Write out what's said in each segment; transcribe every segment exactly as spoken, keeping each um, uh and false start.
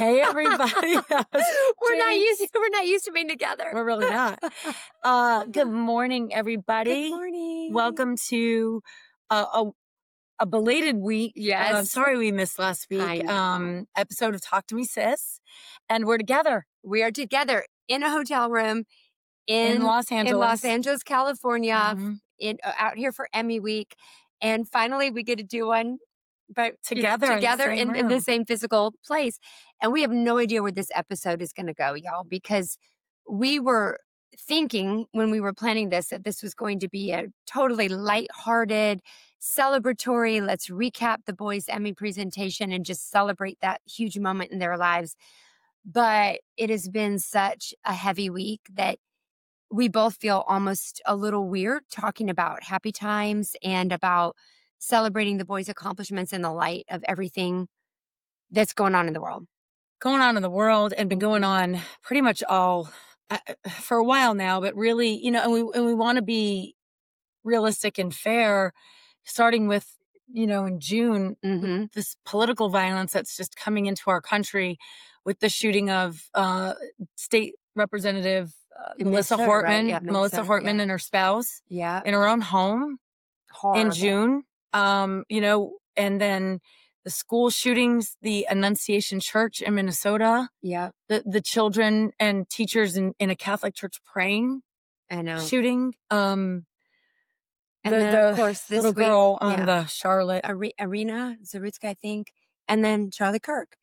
Hey, everybody. we're not used to, we're not used to being together. We're really not. Uh, good morning, everybody. Good morning. Welcome to uh, a, a belated week. Yes. Uh, sorry we missed last I week. know. Um, episode of Talk to Me, Sis. And we're together. We are together in a hotel room in, In Los Angeles. in Los Angeles, California, Mhm. in uh, out here for Emmy week. And finally we get to do one but Together in the together same in, in the room. same physical place. And we have no idea where this episode is going to go, y'all, because we were thinking when we were planning this that this was going to be a totally lighthearted, celebratory, let's recap the boys' Emmy presentation and just celebrate that huge moment in their lives. But it has been such a heavy week that we both feel almost a little weird talking about happy times and about celebrating the boys' accomplishments in the light of everything that's going on in the world. Going on in the world and been going on pretty much all uh, for a while now, but really, you know, and we, and we want to be realistic and fair, starting with, you know, in June, Mm-hmm. with this political violence that's just coming into our country with the shooting of uh, state representative uh, Melissa Minnesota, Hortman, right? Yeah, Melissa Minnesota, Hortman yeah. and her spouse Yeah. in her own home Horrible. in June. Um, you know, and then the school shootings, the Annunciation Church in Minnesota, Yeah. the, the children and teachers in, in a Catholic church praying, I know. shooting. Um, And the, then, the of course, this little week, girl on yeah. the Charlotte. Are- Arena Zarutska, I think, and then Charlie Kirk.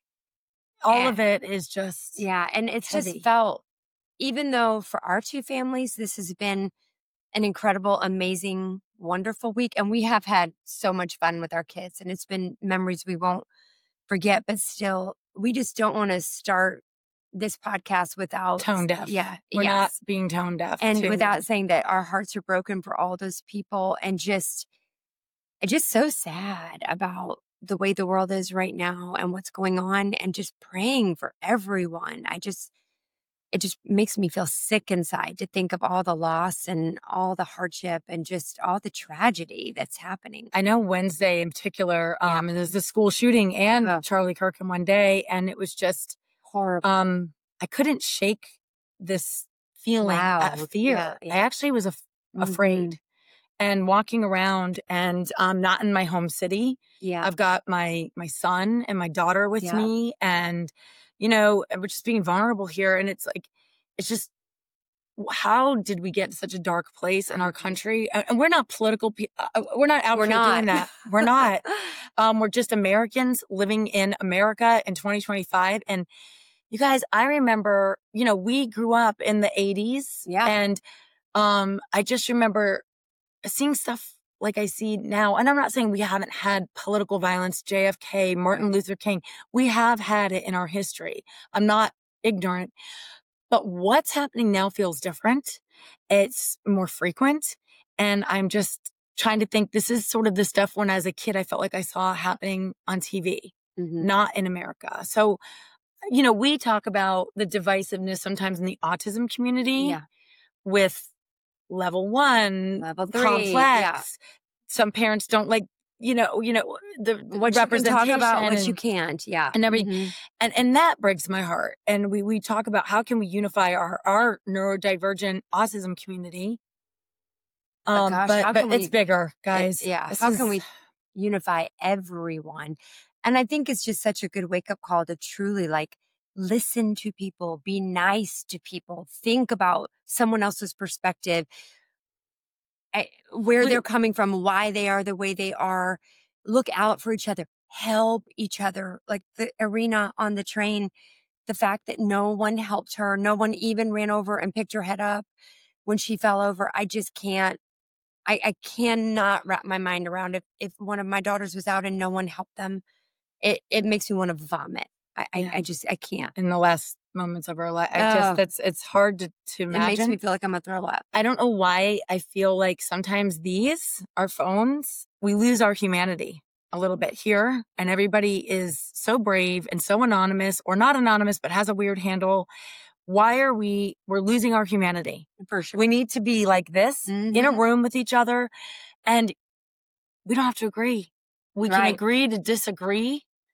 All And- of it is just Yeah, and it's heavy. just felt, even though for our two families, this has been an incredible, amazing, wonderful week. And we have had so much fun with our kids, and it's been memories we won't forget, but still, we just don't want to start this podcast without tone deaf. Yeah. We're yes. not being tone deaf. And too. without saying that our hearts are broken for all those people, and just, just so sad about the way the world is right now and what's going on, and just praying for everyone. I just, it just makes me feel sick inside to think of all the loss and all the hardship and just all the tragedy that's happening. I know Wednesday in particular, um, there's the school shooting and Oh. Charlie Kirk in one day. And it was just, Horrible. um, I couldn't shake this feeling Wow. of fear. Yeah, yeah. I actually was af- afraid Mhm. and walking around, and I'm not in my home city. Yeah. I've got my, my son and my daughter with Yeah. me, and, you know, we're just being vulnerable here. And it's like, it's just, how did we get to such a dark place in our country? And and we're not political people. We're not out We're here not. doing that. We're not. Um, we're just Americans living in America in twenty twenty-five. And you guys, I remember, you know, we grew up in the eighties. Yeah. And um, I just remember seeing stuff like I see now. And I'm not saying we haven't had political violence, J F K, Martin Luther King. We have had it in our history. I'm not ignorant. But what's happening now feels different. It's more frequent. And I'm just trying to think, this is sort of the stuff when as a kid, I felt like I saw happening on T V, Mhm. not in America. So, you know, we talk about the divisiveness sometimes in the autism community Yeah. with level one, Level three. complex. Yeah. Some parents don't like, you know, you know, the What you can talk about, what representation you and- can't. Yeah. and everything. Mhm. And and that breaks my heart. And we we talk about how can we unify our, our neurodivergent autism community. Um, gosh, but how but can it's we- bigger, guys. It- yeah. This How is- can we unify everyone? And I think it's just such a good wake up call to truly like listen to people, be nice to people, think about someone else's perspective, eh, where We- they're coming from, why they are the way they are, look out for each other, help each other. Like the Arena on the train, the fact that no one helped her, no one even ran over and picked her head up when she fell over. I just can't, I, I cannot wrap my mind around if, if one of my daughters was out and no one helped them. It, it makes me want to vomit. I, Yeah. I, I just, I can't. in the last moments of our life. I Oh. just that's it's hard to, to It makes imagine. me feel like I'm going to throw up. I don't know why I feel like sometimes these, our phones, we lose our humanity a little bit here. And everybody is so brave and so anonymous, or not anonymous, but has a weird handle. Why are we, we're losing our humanity. For sure. We need to be like this in a Mhm. room with each other. And we don't have to agree. We can Right. agree to disagree.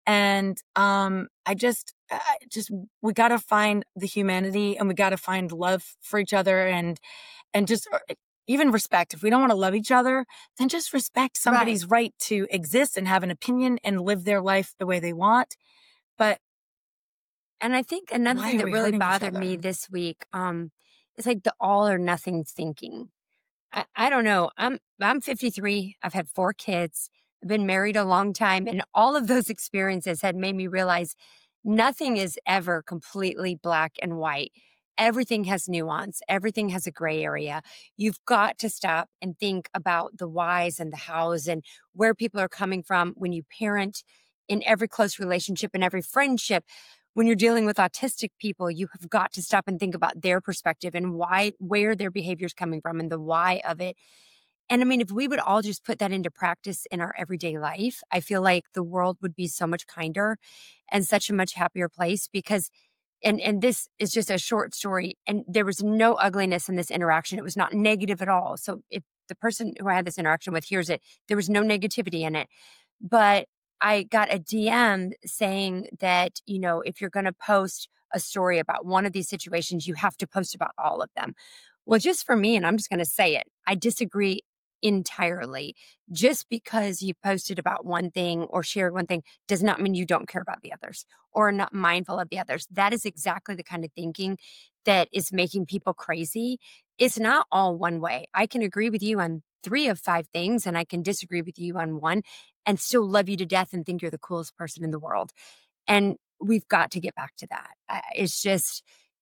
And um, I just, I just, we got to find the humanity, and we got to find love for each other, and, and just even respect. If we don't want to love each other, then just respect somebody's right. right to exist and have an opinion and live their life the way they want. But And I think another why thing are that we really hurting each bothered other? me this week, um, is like the all or nothing thinking. I, I don't know. I'm I'm fifty-three. I've had four kids. I've been married a long time, and all of those experiences had made me realize nothing is ever completely black and white. Everything has nuance. Everything has a gray area. You've got to stop and think about the whys and the hows and where people are coming from when you parent, in every close relationship and every friendship. When you're dealing with autistic people, you have got to stop and think about their perspective and why, where their behavior is coming from and the why of it. And I mean, if we would all just put that into practice in our everyday life, I feel like the world would be so much kinder and such a much happier place. Because, and, and this is just a short story, and there was no ugliness in this interaction. It was not negative at all. So if the person who I had this interaction with hears it, there was no negativity in it. But I got a D M saying that, you know, if you're going to post a story about one of these situations, you have to post about all of them. Well, just for me, and I'm just going to say it, I disagree entirely. Just because you posted about one thing or shared one thing does not mean you don't care about the others or are not mindful of the others. That is exactly the kind of thinking that is making people crazy. It's not all one way. I can agree with you on three of five things, and I can disagree with you on one and still love you to death and think you're the coolest person in the world. And we've got to get back to that. Uh, It's just,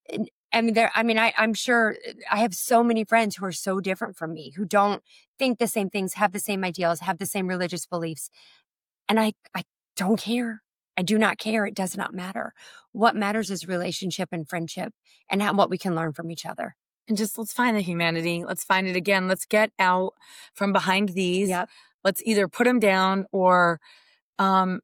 I mean, there, I mean, I, I'm sure I have so many friends who are so different from me, who don't think the same things, have the same ideals, have the same religious beliefs. And I, I don't care. I do not care. It does not matter. What matters is relationship and friendship and how, what we can learn from each other. And just let's find the humanity. Let's find it again. Let's get out from behind these. Yep. Let's either put them down or um,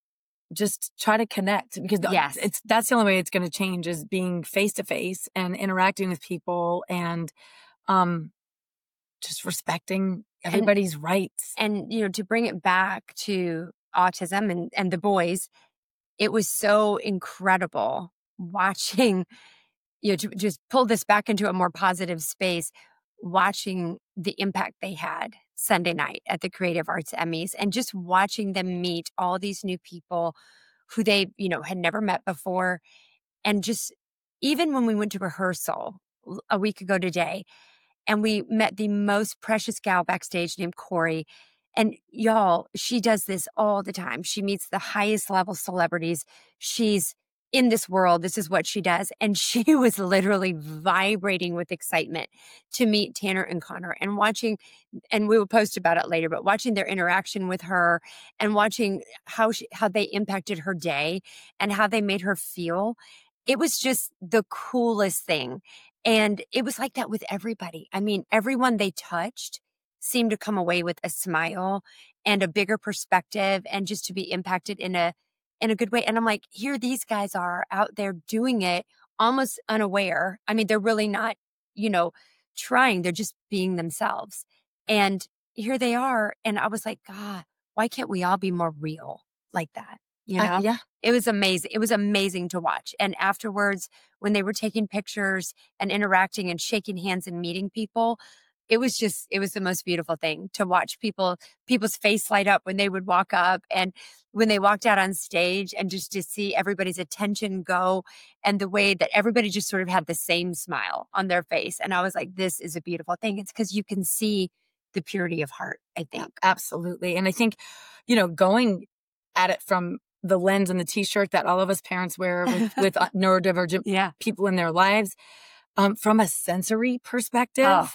just try to connect, because Yes. it's that's the only way it's going to change, is being face to face and interacting with people, and um, just respecting everybody's and, rights. And, you know, to bring it back to autism and, and the boys, it was so incredible watching, you know, to just pull this back into a more positive space, watching the impact they had Sunday night at the Creative Arts Emmys, and just watching them meet all these new people who they, you know, had never met before. And just, even when we went to rehearsal a week ago today, and we met the most precious gal backstage named Corey. And y'all, she does this all the time. She meets the highest level celebrities. She's in this world. This is what she does. And she was literally vibrating with excitement to meet Tanner and Connor, and watching, and we will post about it later, but watching their interaction with her and watching how she, how they impacted her day and how they made her feel. It was just the coolest thing. And it was like that with everybody. I mean, everyone they touched seemed to come away with a smile and a bigger perspective, and just to be impacted in a in a good way. And I'm like, here these guys are out there doing it almost unaware. I mean, they're really not, you know, trying. They're just being themselves. And here they are. And I was like, God, why can't we all be more real like that? You know? Uh, yeah. It was amazing. It was amazing to watch. And afterwards, when they were taking pictures and interacting and shaking hands and meeting people, it was just, it was the most beautiful thing to watch people, people's face light up when they would walk up, and when they walked out on stage, and just to see everybody's attention go, and the way that everybody just sort of had the same smile on their face. And I was like, this is a beautiful thing. It's because you can see the purity of heart, I think. Absolutely. And I think, you know, going at it from the lens and the t-shirt that all of us parents wear with, with neurodivergent yeah. people in their lives, um, from a sensory perspective, Oh.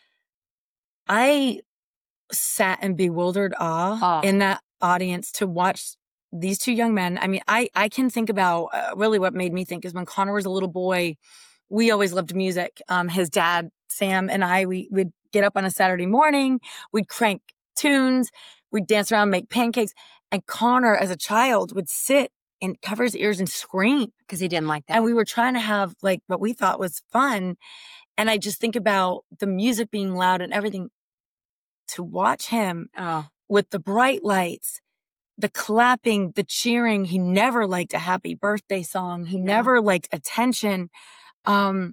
I sat in bewildered awe Oh. in that audience to watch these two young men. I mean, I, I can think about uh, really what made me think is when Connor was a little boy, we always loved music. Um, his dad, Sam, and I, we would get up on a Saturday morning, we'd crank tunes, we'd dance around, make pancakes. And Connor, as a child, would sit and cover his ears and scream because he didn't like that. And we were trying to have like what we thought was fun. And I just think about the music being loud and everything. To watch him oh. with the bright lights the clapping, the cheering. He never liked a happy birthday song. He No. never liked attention. Um,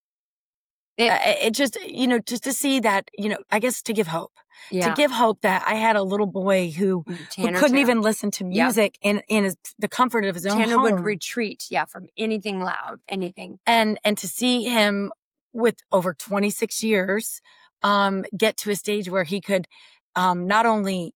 It- it, it just, you know, just to see that, you know, I guess to give hope, Yeah. to give hope that I had a little boy who, who Tanner couldn't too. even listen to Yep. music in, in his, the comfort of his own Tanner home. would retreat, yeah, from anything loud, anything. And, and to see him with over twenty-six years, um, get to a stage where he could, um, not only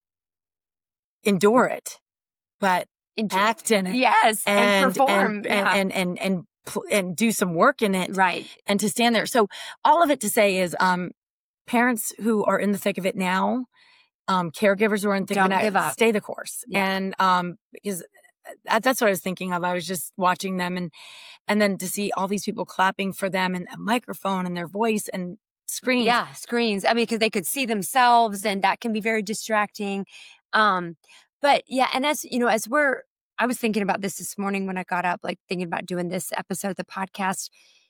endure it, but Enjoy- act in it. Yes, and, and perform. and, yeah. and, and, and, and, pl- and do some work in it. Right. And to stand there. So all of it to say is, um, parents who are in the thick of it now, um, caregivers who are in the thick Don't of it give now, up. stay the course. Yeah. And, um, because that, that's what I was thinking of. I was just watching them and, and then to see all these people clapping for them and a microphone and their voice and screens. Yeah, screens. I mean, because they could see themselves, and that can be very distracting. Um, but yeah, and as you know, as we're, I was thinking about this this morning when I got up, like thinking about doing this episode of the podcast.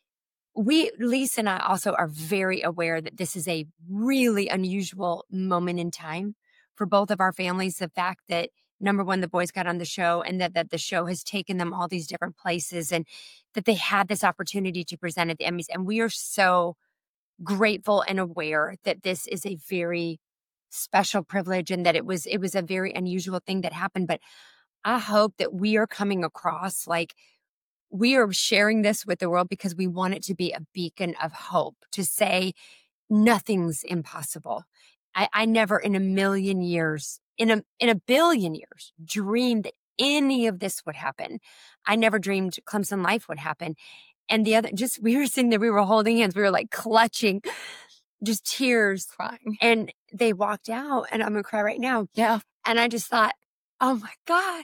We, Lisa and I also are very aware that this is a really unusual moment in time for both of our families. The fact that, number one, the boys got on the show, and that, that the show has taken them all these different places, and that they had this opportunity to present at the Emmys. And we are so grateful and aware that this is a very special privilege, and that it was, it was a very unusual thing that happened. But I hope that we are coming across like we are sharing this with the world because we want it to be a beacon of hope, to say nothing's impossible. I, I never in a million years, in a in a billion years, dreamed that any of this would happen. I never dreamed Clemson Life would happen. And the other, just we were sitting there, we were holding hands, we were like clutching, just tears, Crying. and they walked out, and I'm gonna cry right now. Yeah. And I just thought, oh my God.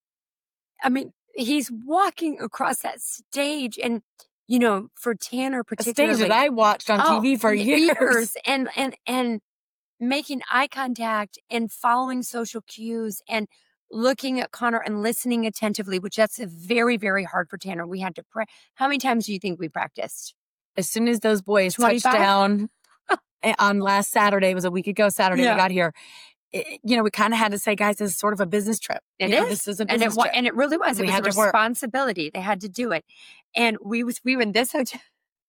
I mean, he's walking across that stage, and, you know, for Tanner A particularly. stage that I watched on oh, T V for years. years. And, and, and making eye contact and following social cues and looking at Connor and listening attentively, which that's very, very hard for Tanner. We had to pray. How many times do you think we practiced? As soon as those boys touched twenty-five? down on last Saturday, it was a week ago Saturday, Yeah. we got here. It, you know, we kind of had to say, guys, this is sort of a business trip. It You know, is. This is a And business it, wa- trip. and it really was. It We was had a to work. responsibility. They had to do it. And we was we were in this hotel.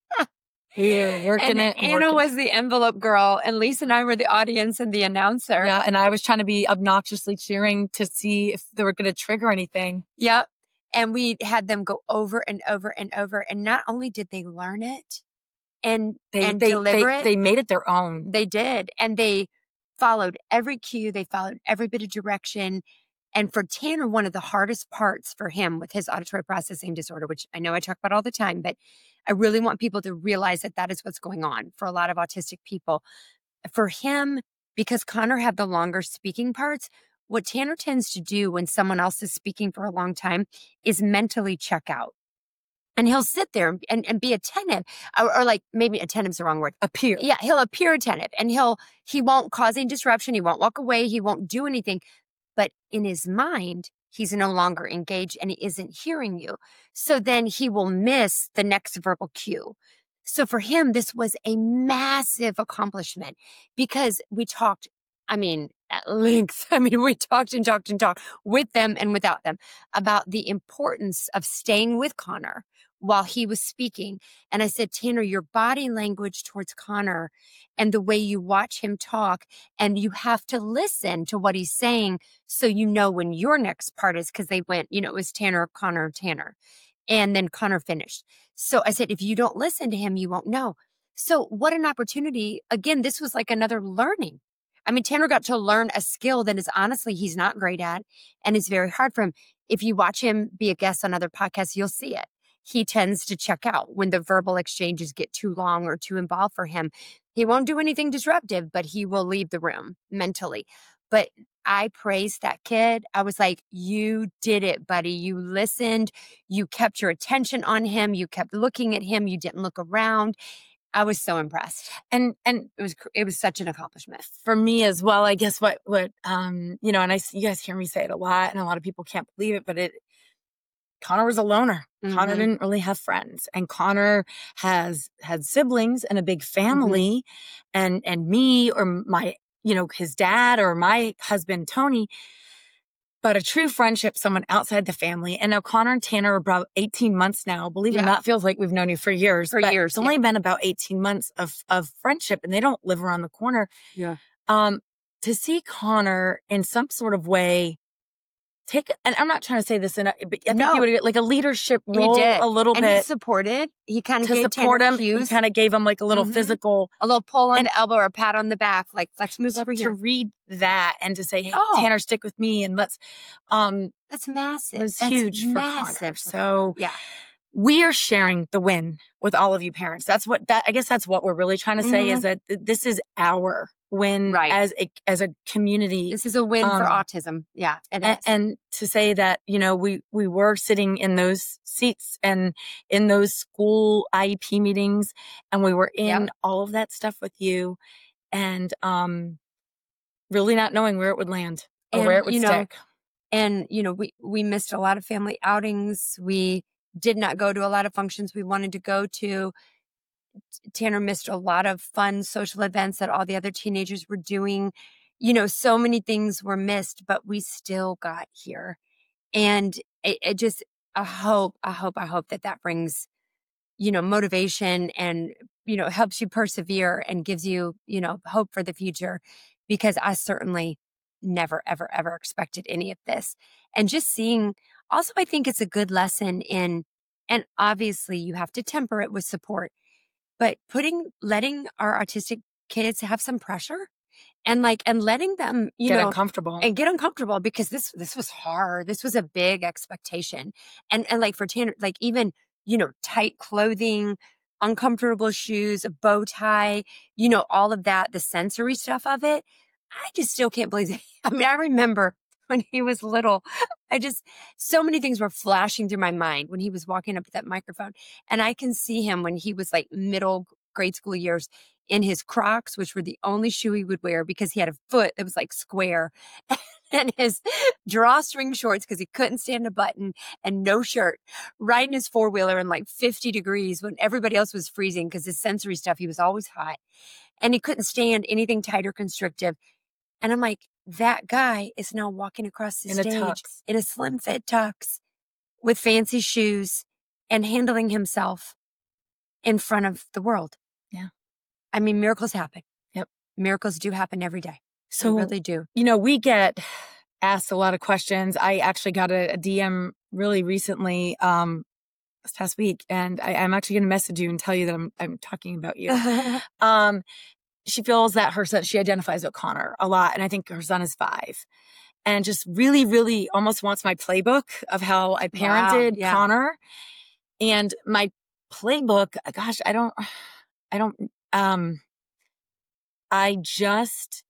Here, working And it. Anna working was the envelope girl, and Lisa and I were the audience and the announcer. Yeah, and I was trying to be obnoxiously cheering to see if they were going to trigger anything. Yep. And we had them go over and over and over. And not only did they learn it and, They and they, deliver they, it, they made it their own. they did. And they followed every cue. They followed every bit of direction. And for Tanner, one of the hardest parts for him with his auditory processing disorder, which I know I talk about all the time, but I really want people to realize that that is what's going on for a lot of autistic people. For him, because Connor had the longer speaking parts, what Tanner tends to do when someone else is speaking for a long time is mentally check out. And he'll sit there and, and be attentive, or, or like maybe attentive is the wrong word. Appear. Yeah, he'll appear attentive, and he'll he won't cause any disruption. He won't walk away. He won't do anything. But in his mind, he's no longer engaged and he isn't hearing you. So then he will miss the next verbal cue. So for him, this was a massive accomplishment because we talked, I mean, at length. I mean, we talked and talked and talked with them and without them about the importance of staying with Connor while he was speaking. And I said, Tanner, your body language towards Connor and the way you watch him talk, and you have to listen to what he's saying so you know when your next part is, because they went, you know, it was Tanner, Connor, Tanner. And then Connor finished. So I said, if you don't listen to him, you won't know. So what an opportunity. Again, this was like another learning. I mean, Tanner got to learn a skill that is honestly, he's not great at, and it's very hard for him. If you watch him be a guest on other podcasts, you'll see it. He tends to check out when the verbal exchanges get too long or too involved for him. He won't do anything disruptive, but he will leave the room mentally. But I praised that kid. I was like, you did it, buddy. You listened. You kept your attention on him. You kept looking at him. You didn't look around. I was so impressed. And and It was it was such an accomplishment. for me as well, I guess what what um you know, and I you guys hear me say it a lot, and a lot of people can't believe it, but it Connor was a loner. Mhm. Connor didn't really have friends, and Connor has had siblings and a big family, and and me or my you know his dad or my husband Tony. But a true friendship, someone outside the family. And now Connor and Tanner are about eighteen months now. Believe it Yeah. or not, feels like we've known you for years. For but years, It's only been about eighteen months of, of friendship, and they don't live around the corner. Yeah. Um, to see Connor in some sort of way take, and I'm not trying to say this in a, but I think No. you would get like a leadership He role did. a little And he bit supported. He kind of to gave support Tanner him. He cues. kind of gave him like a little Mhm. physical, A little pull on And- the elbow or a pat on the back, like, let's move over to here. read that and to say, hey, Oh. Tanner, stick with me. And let's, um, That's massive. it was That's huge for massive. Connor. So Yeah. we are sharing the win with all of you parents. That's what that, I guess that's what we're really trying to say Mhm. is that th- this is our win Right. as a, as a community. This is a win for Um, autism. Yeah. It And, is. and to say that, you know, we, we were sitting in those seats and in those school I E P meetings, and we were in Yep. all of that stuff with you, and um, really not knowing where it would land or And, where it would you know, stick. And, you know, we, we missed a lot of family outings. We did not go to a lot of functions we wanted to go to. Tanner missed a lot of fun social events that all the other teenagers were doing. You know, so many things were missed, but we still got here. And it, it just, I hope, I hope, I hope that that brings, you know, motivation and, you know, helps you persevere and gives you, you know, hope for the future. Because I certainly never, ever, ever expected any of this. And just seeing, also, I think it's a good lesson in, and obviously you have to temper it with support, but putting, letting our autistic kids have some pressure and like, and letting them, you Get know, uncomfortable. and get uncomfortable because this, this was hard. This was a big expectation. And, and like for Tanner, like even, you know, tight clothing, uncomfortable shoes, a bow tie, you know, all of that, the sensory stuff of it. I just still can't believe it. I mean, I remember when he was little, I just, so many things were flashing through my mind when he was walking up to that microphone. And I can see him when he was like middle grade school years in his Crocs, which were the only shoe he would wear because he had a foot that was like square, and his drawstring shorts because he couldn't stand a button, and no shirt, riding his four wheeler in like fifty degrees when everybody else was freezing because his sensory stuff, he was always hot, and he couldn't stand anything tight or constrictive. And I'm like, that guy is now walking across the In a stage tux. in a slim fit tux with fancy shoes and handling himself in front of the world. Yeah. I mean, miracles happen. Yep. Miracles do happen every day. So, They really do. you know, we get asked a lot of questions. I actually got a, a D M really recently, um, this past week, and I, I'm actually going to message you and tell you that I'm, I'm talking about you. um, she feels that her son, she identifies with Connor a lot. And I think her son is five, and just really, really almost wants my playbook of how I parented Wow, yeah. Connor. And my playbook, gosh, I don't, I don't, um, I just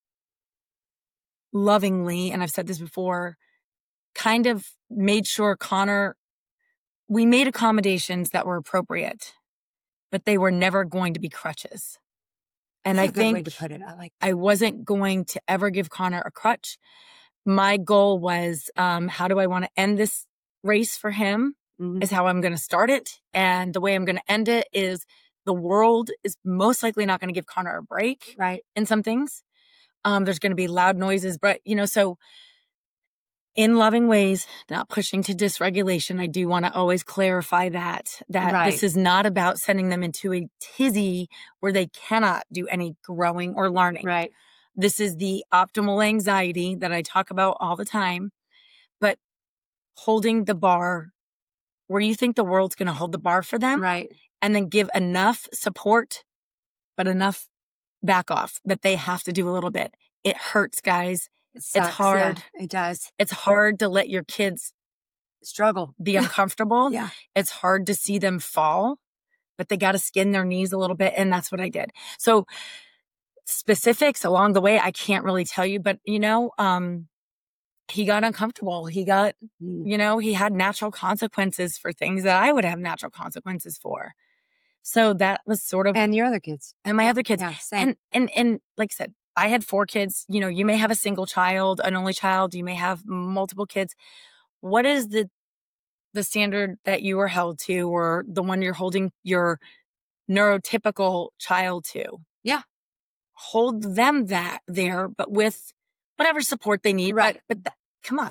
lovingly, and I've said this before, kind of made sure Connor, we made accommodations that were appropriate, but they were never going to be crutches. And That's I a good way think to put it. I like I wasn't going to ever give Connor a crutch. My goal was, um, how do I want to end this race for him? Mhm. Is how I'm going to start it. And the way I'm going to end it is the world is most likely not going to give Connor a break Right. in some things. Um, there's going to be loud noises, but you know, so in loving ways, not pushing to dysregulation. I do want to always clarify that, that Right. this is not about sending them into a tizzy where they cannot do any growing or learning. Right. This is the optimal anxiety that I talk about all the time, but holding the bar where you think the world's going to hold the bar for them, Right. and then give enough support, but enough back off that they have to do a little bit. It hurts, guys. It sucks. hard. Yeah, it does. It's hard to let your kids Struggle. be uncomfortable. Yeah. It's hard to see them fall, but they got to skin their knees a little bit. And that's what I did. So specifics along the way, I can't really tell you, but you know, um, he got uncomfortable. He got, Mm. you know, he had natural consequences for things that I would have natural consequences for. So that was sort of, And your other kids. and my other kids. Yeah, same. And, and, and like I said, I had four kids. You know, you may have a single child, an only child, you may have multiple kids. What is the, the standard that you were held to, or the one you're holding your neurotypical child to? Yeah. Hold them that there, but with whatever support they need. Right. But, but that, come on.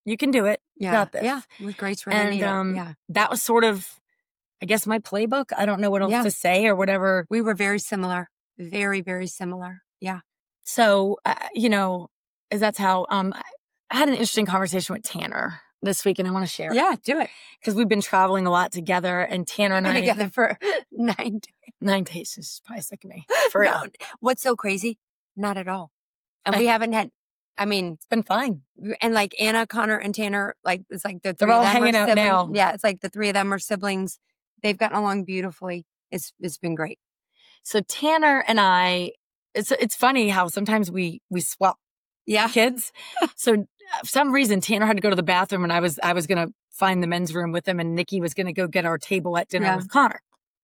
You can do it. You Yeah. got this. Yeah. With grace where they And need it. um, Yeah. that was sort of, I guess, my playbook. I don't know what else Yeah. to say or whatever. We were very similar. Very, very similar. Yeah. So, uh, you know, is that's how um, I had an interesting conversation with Tanner this week, and I want to share it. Yeah, do it. Because we've been traveling a lot together, and Tanner and Been I together for nine days. Nine days is probably sick of me. For real. No, what's so crazy? Not at all. And we haven't had, I mean, It's been fine. and like Anna, Connor, and Tanner, like it's like the three They're all of them hanging are out siblings. now. Yeah, it's like the three of them are siblings. They've gotten along beautifully. It's it's been great. So Tanner and I, it's it's funny how sometimes we we swap Yeah. kids. So uh, for some reason Tanner had to go to the bathroom, and I was I was gonna find the men's room with him, and Nikki was gonna go get our table at dinner Yeah. with Connor.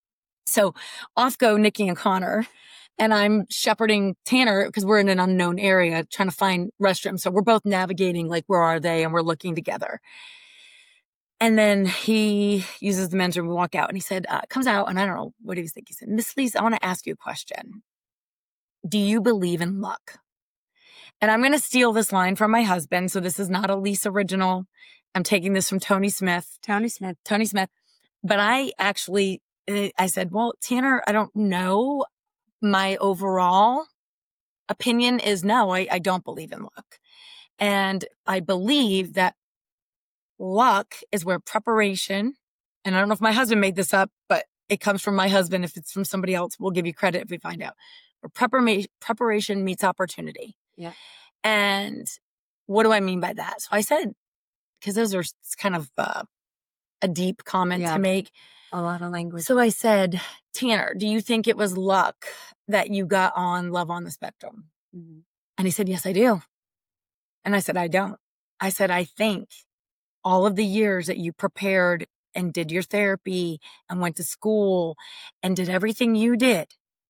So off go Nikki and Connor, and I'm shepherding Tanner because we're in an unknown area trying to find restrooms. So we're both navigating like where are they, and we're looking together. And then he uses the men's room. We walk out, and he said, uh, comes out, and I don't know what he was thinking. He said, Miss Lise, I want to ask you a question. Do you believe in luck? And I'm going to steal this line from my husband. So this is not a Lise original. I'm taking this from Tony Smith. Tony Smith. Tony Smith. But I actually, I said, well, Tanner, I don't know. My overall opinion is no, I, I don't believe in luck. And I believe that luck is where preparation, and I don't know if my husband made this up, but it comes from my husband. If it's from somebody else, we'll give you credit if we find out. Where prepara- preparation meets opportunity. Yeah. And what do I mean by that? So I said, because those are kind of uh, a deep comment Yeah. to make. A lot of language. So I said, Tanner, do you think it was luck that you got on Love on the Spectrum? Mm-hmm. And he said, yes, I do. And I said, I don't. I said, I think all of the years that you prepared and did your therapy and went to school and did everything you did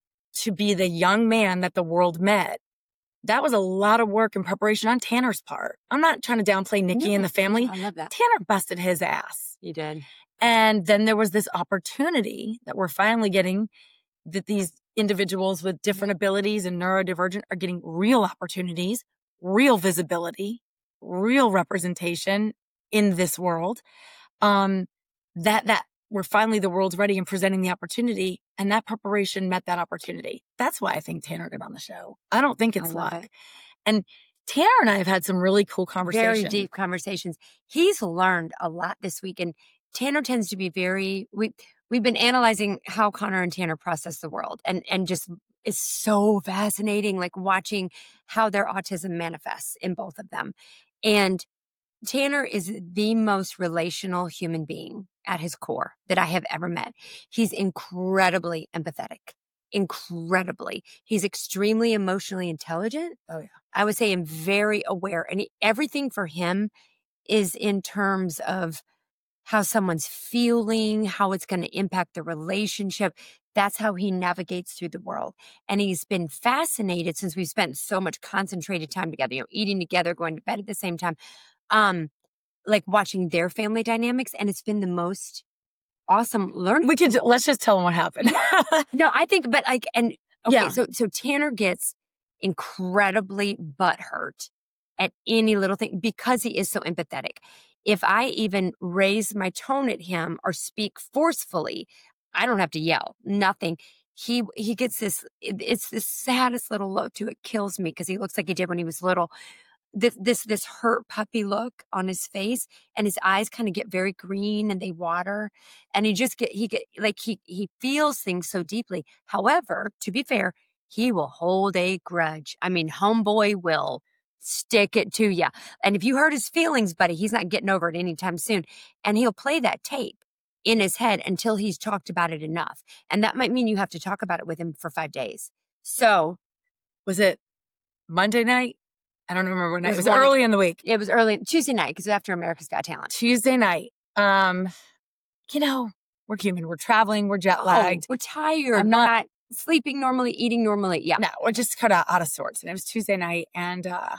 to be the young man that the world met, that was a lot of work and preparation on Tanner's part. I'm not trying to downplay Nikki No, and the family. I love that. Tanner busted his ass. You did. And then there was this opportunity that we're finally getting, that these individuals with different abilities and neurodivergent are getting real opportunities, real visibility, real representation in this world. Um, that, that we're finally the world's ready and presenting the opportunity, and that preparation met that opportunity. That's why I think Tanner got on the show. I don't think it's I love luck. it. And Tanner and I have had some really cool conversations. Very deep conversations. He's learned a lot this week, and Tanner tends to be very, we, we've been analyzing how Connor and Tanner process the world, and, and just it's so fascinating, like watching how their autism manifests in both of them. And Tanner is the most relational human being at his core that I have ever met. He's incredibly empathetic, incredibly. He's extremely emotionally intelligent. Oh, yeah. I would say, and very aware. And he, everything for him is in terms of how someone's feeling, how it's going to impact the relationship. That's how he navigates through the world. And he's been fascinated since we've spent so much concentrated time together, you know, eating together, going to bed at the same time, um, like watching their family dynamics. And it's been the most awesome learning. We could, let's just tell them what happened. No, I think, but like, and okay, Yeah. so, so Tanner gets incredibly butthurt at any little thing because he is so empathetic. If I even raise my tone at him or speak forcefully, I don't have to yell, nothing. He, he gets this, it, it's the saddest little look to it. Kills me because he looks like he did when he was little. This, this, this hurt puppy look on his face, and his eyes kind of get very green and they water, and he just get, he get like, he, he feels things so deeply. However, to be fair, he will hold a grudge. I mean, homeboy will stick it to you. And if you hurt his feelings, buddy, he's not getting over it anytime soon. And he'll play that tape in his head until he's talked about it enough. And that might mean you have to talk about it with him for five days. So Was it Monday night? I don't remember when night. It It was was one- early in the week. it was early Tuesday night because after America's Got Talent. Tuesday night. Um, you know, we're human. We're traveling. We're jet Oh, lagged. we're tired. I'm We're not- not sleeping normally, eating normally. Yeah. No, we're just kind of out of sorts. And it was Tuesday night. And uh,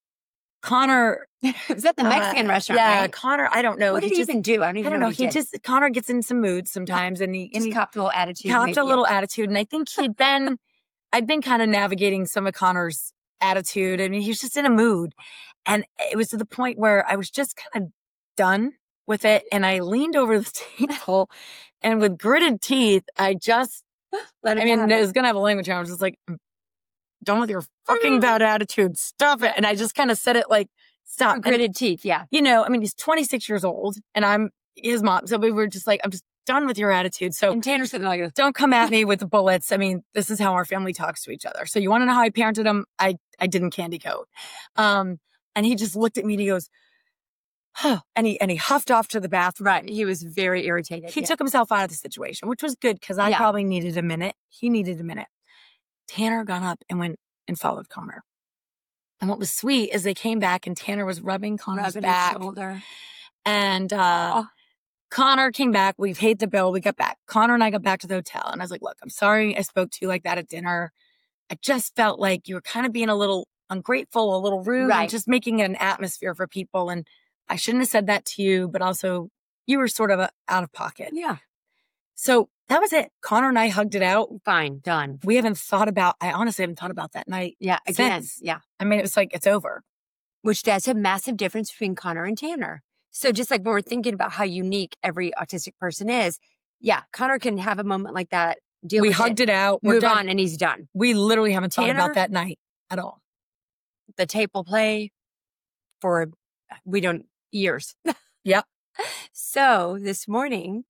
Connor. Is that the Mexican uh, restaurant? Yeah, right? Connor. I don't know. What did he he just, even do? I don't even I don't know. what He did. just, Connor gets in some moods sometimes, and he, and just he copped a little attitude. copped maybe. a little attitude. And I think he'd been, I'd been kind of navigating some of Connor's attitude. I mean, he was just in a mood. And it was to the point where I was just kind of done with it. And I leaned over the table and with gritted teeth, I just, Let I him mean, have I it. was going to have a language here. I was just like, I'm done with your fucking bad attitude. Stop it. And I just kind of said it like, stop. And, Gritted teeth, yeah. you know, I mean, he's twenty-six years old and I'm his mom. So we were just like, I'm just done with your attitude. So And Tanner's sitting like, don't come at me with the bullets. I mean, this is how our family talks to each other. So you want to know how I parented him? I, I didn't candy coat. Um, and he just looked at me and he goes, huh, and he, and he huffed off to the bathroom. right. He was very irritated. He yeah. took himself out of the situation, which was good because I Yeah. probably needed a minute. He needed a minute. Tanner got up and went and followed Connor. And what was sweet is they came back and Tanner was rubbing Connor's Rubbing back. his shoulder. And uh, Oh. Connor came back. We paid the bill. We got back. Connor and I got back to the hotel. And I was like, look, I'm sorry I spoke to you like that at dinner. I just felt like you were kind of being a little ungrateful, a little rude, Right. and just making an atmosphere for people. And I shouldn't have said that to you, but also you were sort of a, out of pocket. Yeah. So that was it. Connor and I hugged it out. Fine. Done. We haven't thought about, I honestly haven't thought about that night. Yeah. Again. Since. Yeah. I mean, it was like, it's over. Which does a massive difference between Connor and Tanner. So just like when we're thinking about how unique every autistic person is, yeah, Connor can have a moment like that, deal We with hugged it, it out. move moved on, and he's done. We literally haven't thought Tanner? about that night at all. The tape will play for, we don't, years. Yep. So this morning,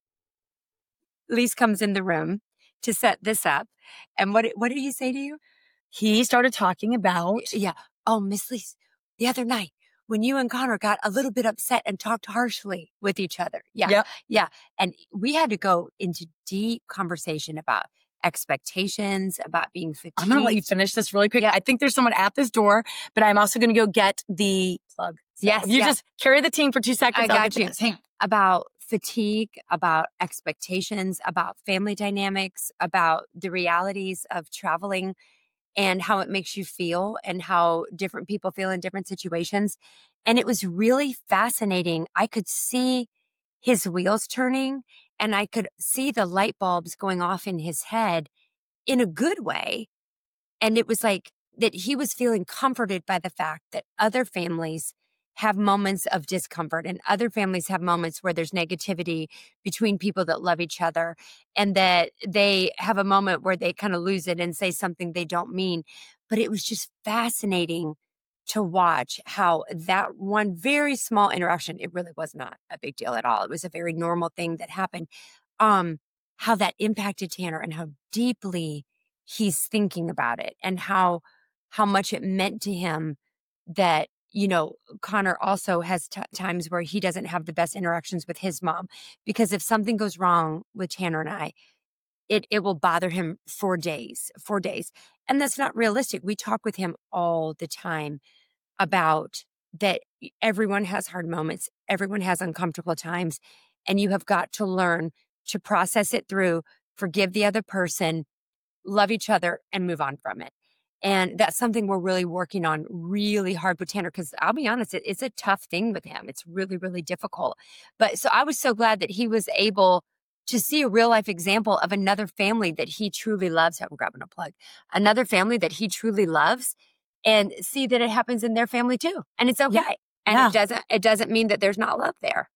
Lise comes in the room to set this up. And what, what did he say to you? He started talking about, Yeah. Oh, Miss Lise, the other night when you and Connor got a little bit upset and talked harshly with each other. Yeah. Yep. Yeah. And we had to go into deep conversation about expectations, about being fatigued. I'm going to let you finish this really quick. Yeah. I think there's someone at this door, but I'm also going to go get the plug. So Yes, You yeah. just carry the team for two seconds. I I'll got get you. this. Hang on. About fatigue, about expectations, about family dynamics, about the realities of traveling and how it makes you feel and how different people feel in different situations. And it was really fascinating. I could see his wheels turning and I could see the light bulbs going off in his head in a good way. And it was like that he was feeling comforted by the fact that other families have moments of discomfort and other families have moments where there's negativity between people that love each other and that they have a moment where they kind of lose it and say something they don't mean. But it was just fascinating to watch how that one very small interaction, it really was not a big deal at all. It was a very normal thing that happened. Um, how that impacted Tanner and how deeply he's thinking about it and how, how much it meant to him that, you know, Connor also has t- times where he doesn't have the best interactions with his mom, because if something goes wrong with Tanner and I, it, it will bother him for days, for days. And that's not realistic. We talk with him all the time about that everyone has hard moments. Everyone has uncomfortable times, and you have got to learn to process it through, forgive the other person, love each other, and move on from it. And that's something we're really working on really hard with Tanner, because I'll be honest, it, it's a tough thing with him. It's really, really difficult. But so I was so glad that he was able to see a real life example of another family that he truly loves. I'm grabbing a plug. Another family that he truly loves, and see that it happens in their family too. And it's okay. Yeah. And Yeah. it doesn't, it doesn't mean that there's not love there.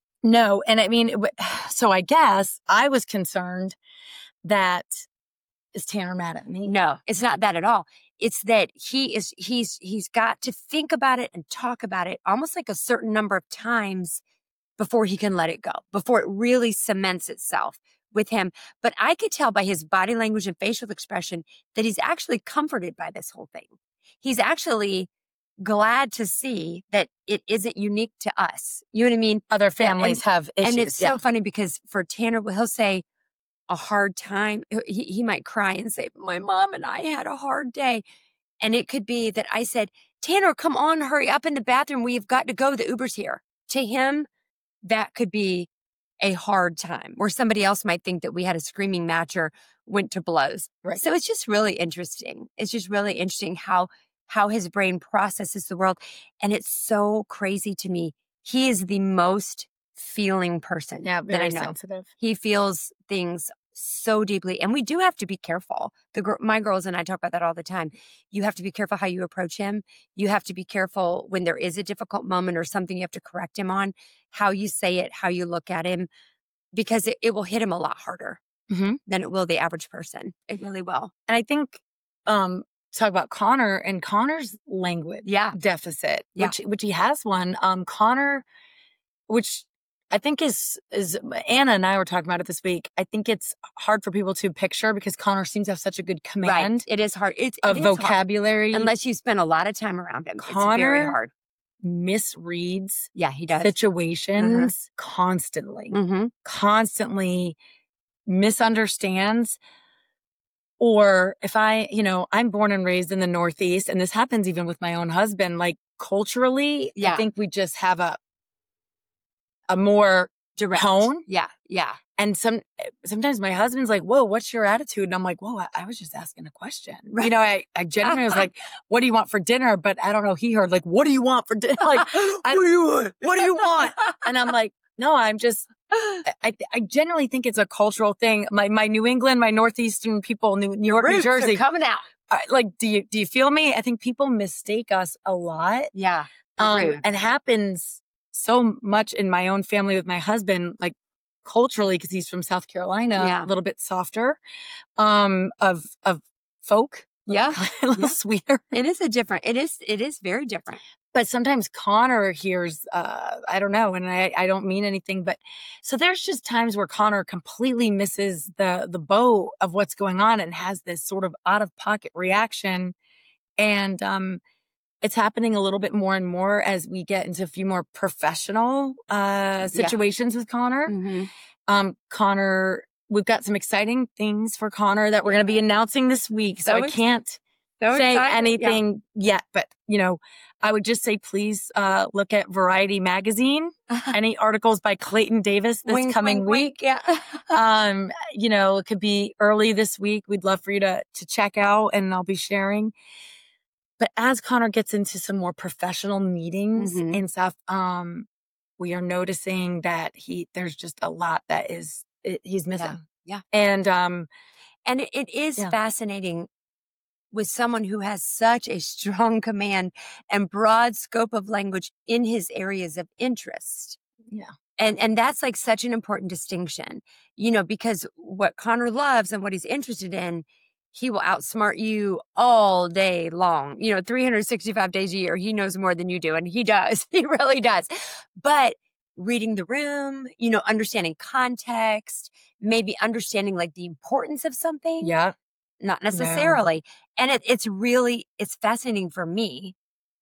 No. And I mean, it w- so I guess I was concerned that is Tanner mad at me? No, it's not that at all. It's that he is, he's, he's got to think about it and talk about it almost like a certain number of times before he can let it go, before it really cements itself with him. But I could tell by his body language and facial expression that he's actually comforted by this whole thing. He's actually glad to see that it isn't unique to us. You know what I mean? Other families and, have issues. And it's yeah. so funny because for Tanner, he'll say a hard time. He, he might cry and say, my mom and I had a hard day. And it could be that I said, Tanner, come on, hurry up in the bathroom. We've got to go. The Uber's here. To him, that could be a hard time, where somebody else might think that we had a screaming match or went to blows. Right. So it's just really interesting. It's just really interesting how, how his brain processes the world. And it's so crazy to me. He is the most feeling person Yeah, that I very know. sensitive. He feels things so deeply. And we do have to be careful. The gr- my girls and I talk about that all the time. You have to be careful how you approach him. You have to be careful when there is a difficult moment or something you have to correct him on, how you say it, how you look at him, because it, it will hit him a lot harder Mm-hmm. than it will the average person. It really will. And I think, um, talk about Connor and Connor's language Yeah. deficit, Yeah. which, which he has one. Um, Connor, which I think is, is Anna and I were talking about it this week. I think it's hard for people to picture because Connor seems to have such a good command Right. It is hard. It's of it is hard. vocabulary. Unless you spend a lot of time around him. Connor it's very hard. misreads Yeah, he does. situations constantly, Mm-hmm. constantly misunderstands. Or if I, you know, I'm born and raised in the Northeast, and this happens even with my own husband, like culturally, Yeah. I think we just have a, a more Direct. tone. Yeah, yeah. And some, sometimes my husband's like, whoa, what's your attitude? And I'm like, whoa, I, I was just asking a question. Right. You know, I, I genuinely was like, what do you want for dinner? But I don't know. He heard like, what do you want for dinner? Like, I, what do you want? what do you want? And I'm like, no, I'm just, I, I generally think it's a cultural thing. My, my New England, my Northeastern people, New, New York, Roots New are Jersey, coming out. I, like, do you, do you feel me? I think people mistake us a lot. Yeah. Um, rude. and happens so much in my own family with my husband, like culturally, because he's from South Carolina, Yeah. a little bit softer, um, of, of folk. Yeah. A little Yeah. sweeter. It is a different, it is, it is very different. But sometimes Connor hears, uh, I don't know, and I, I don't mean anything, but so there's just times where Connor completely misses the, the boat of what's going on and has this sort of out of pocket reaction. And, um, it's happening a little bit more and more as we get into a few more professional, uh, situations with Connor. Mm-hmm. Um, Connor, we've got some exciting things for Connor that we're going to be announcing this week. So, So I ex- can't So say excited. anything yet, but you know, I would just say, please, uh, look at Variety Magazine, Yeah. any articles by Clayton Davis this Wink, coming wink, week. wink. Yeah. um, you know, it could be early this week. We'd love for you to, to check out and I'll be sharing. But as Connor gets into some more professional meetings Mhm. and stuff, um, we are noticing that he, there's just a lot that is, it, he's missing. Yeah. And, um, And it, it is Yeah. fascinating with someone who has such a strong command and broad scope of language in his areas of interest. Yeah. And and that's like such an important distinction, you know, because what Connor loves and what he's interested in, he will outsmart you all day long. You know, three hundred sixty-five days a year, he knows more than you do. And he does. He really does. But reading the room, you know, understanding context, maybe understanding like the importance of something. yeah. Not necessarily. And it, it's really, it's fascinating for me,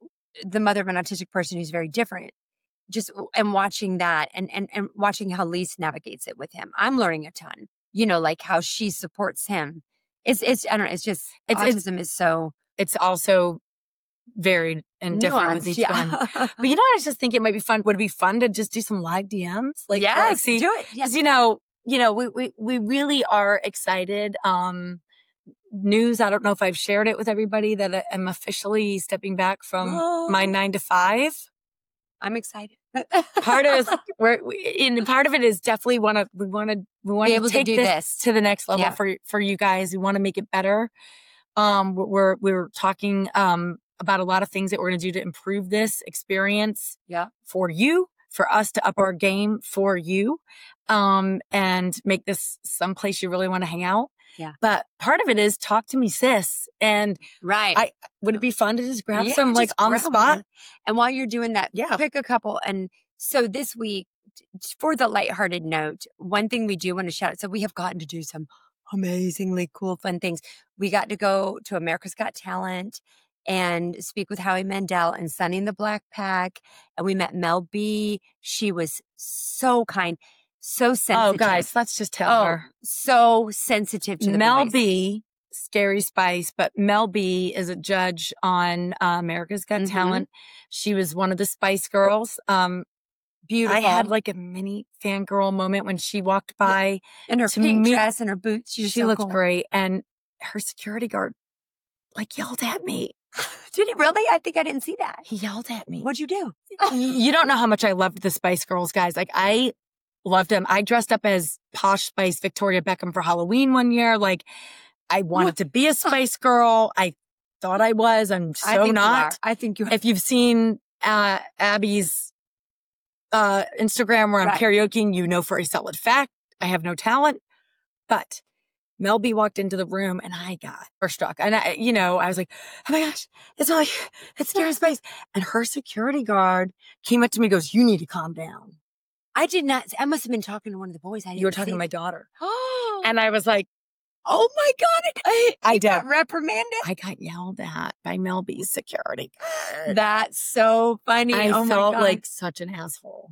the mother of an autistic person who's very different, just and watching that and, and, and watching how Lise navigates it with him. I'm learning a ton, you know, like how she supports him. It's, it's, I don't know, it's just, It's- it's- autism is so It's also varied and different with nuanced. each Yeah. one. But you know, I just think it might be fun. Would it be fun to just do some live D Ms? Like, yes, see, do it. Yes. because you know, you know, we, we, we really are excited. Um, news. I don't know if I've shared it with everybody that I'm officially stepping back from my nine to five. I'm excited. Part of us, we're, we- in part of it is definitely want to, we want to, we want Be to able to take do this, this. to the next level Yeah. for, for you guys. We want to make it better. Um, we're, we're talking, um, about a lot of things that we're going to do to improve this experience Yeah. for you, for us to up our game for you, um, and make this someplace you really want to hang out. Yeah. But part of it is talk to me, sis. And Right. I, would it be fun to just grab Yeah, some like just on the grab spot? one. And while you're doing that, Yeah. pick a couple. And so this week, t- for the lighthearted note, one thing we do want to shout out. So we have gotten to do some amazingly cool, fun things. We got to go to America's Got Talent and speak with Howie Mandel and Sunny in the Black Pack. And we met Mel B. She was so kind, so sensitive. Oh, guys, let's just tell Oh, her. so sensitive to the Mel boys. B, Scary Spice, but Mel B is a judge on uh, America's Got Mhm. Talent. She was one of the Spice Girls. Um, Beautiful. I had like a mini fangirl moment when she walked by. in her to pink me- dress and her boots. She, was She so looked cool. great. And her security guard like yelled at me. Did he really? I think I didn't see that. He yelled at me. What'd you do? Y- you don't know how much I loved the Spice Girls, guys. Like I, Loved him. I dressed up as Posh Spice Victoria Beckham for Halloween one year. Like, I wanted to be a Spice Girl. I thought I was. I'm so I think not. You are. I think you are. If you've seen uh, Abby's uh, Instagram where I'm Right. karaokeing, you know for a solid fact I have no talent. But Mel B walked into the room and I got starstruck. And I, you know, I was like, oh my gosh, it's like, it's Karen Spice. And her security guard came up to me and goes, you need to calm down. I did not. I must have been talking to one of the boys. I You were talking to my daughter. Oh, And I was like, oh my God. I, I you did. got reprimanded. I got yelled at by Mel B's security guard. That's so funny. I oh felt my God. like such an asshole.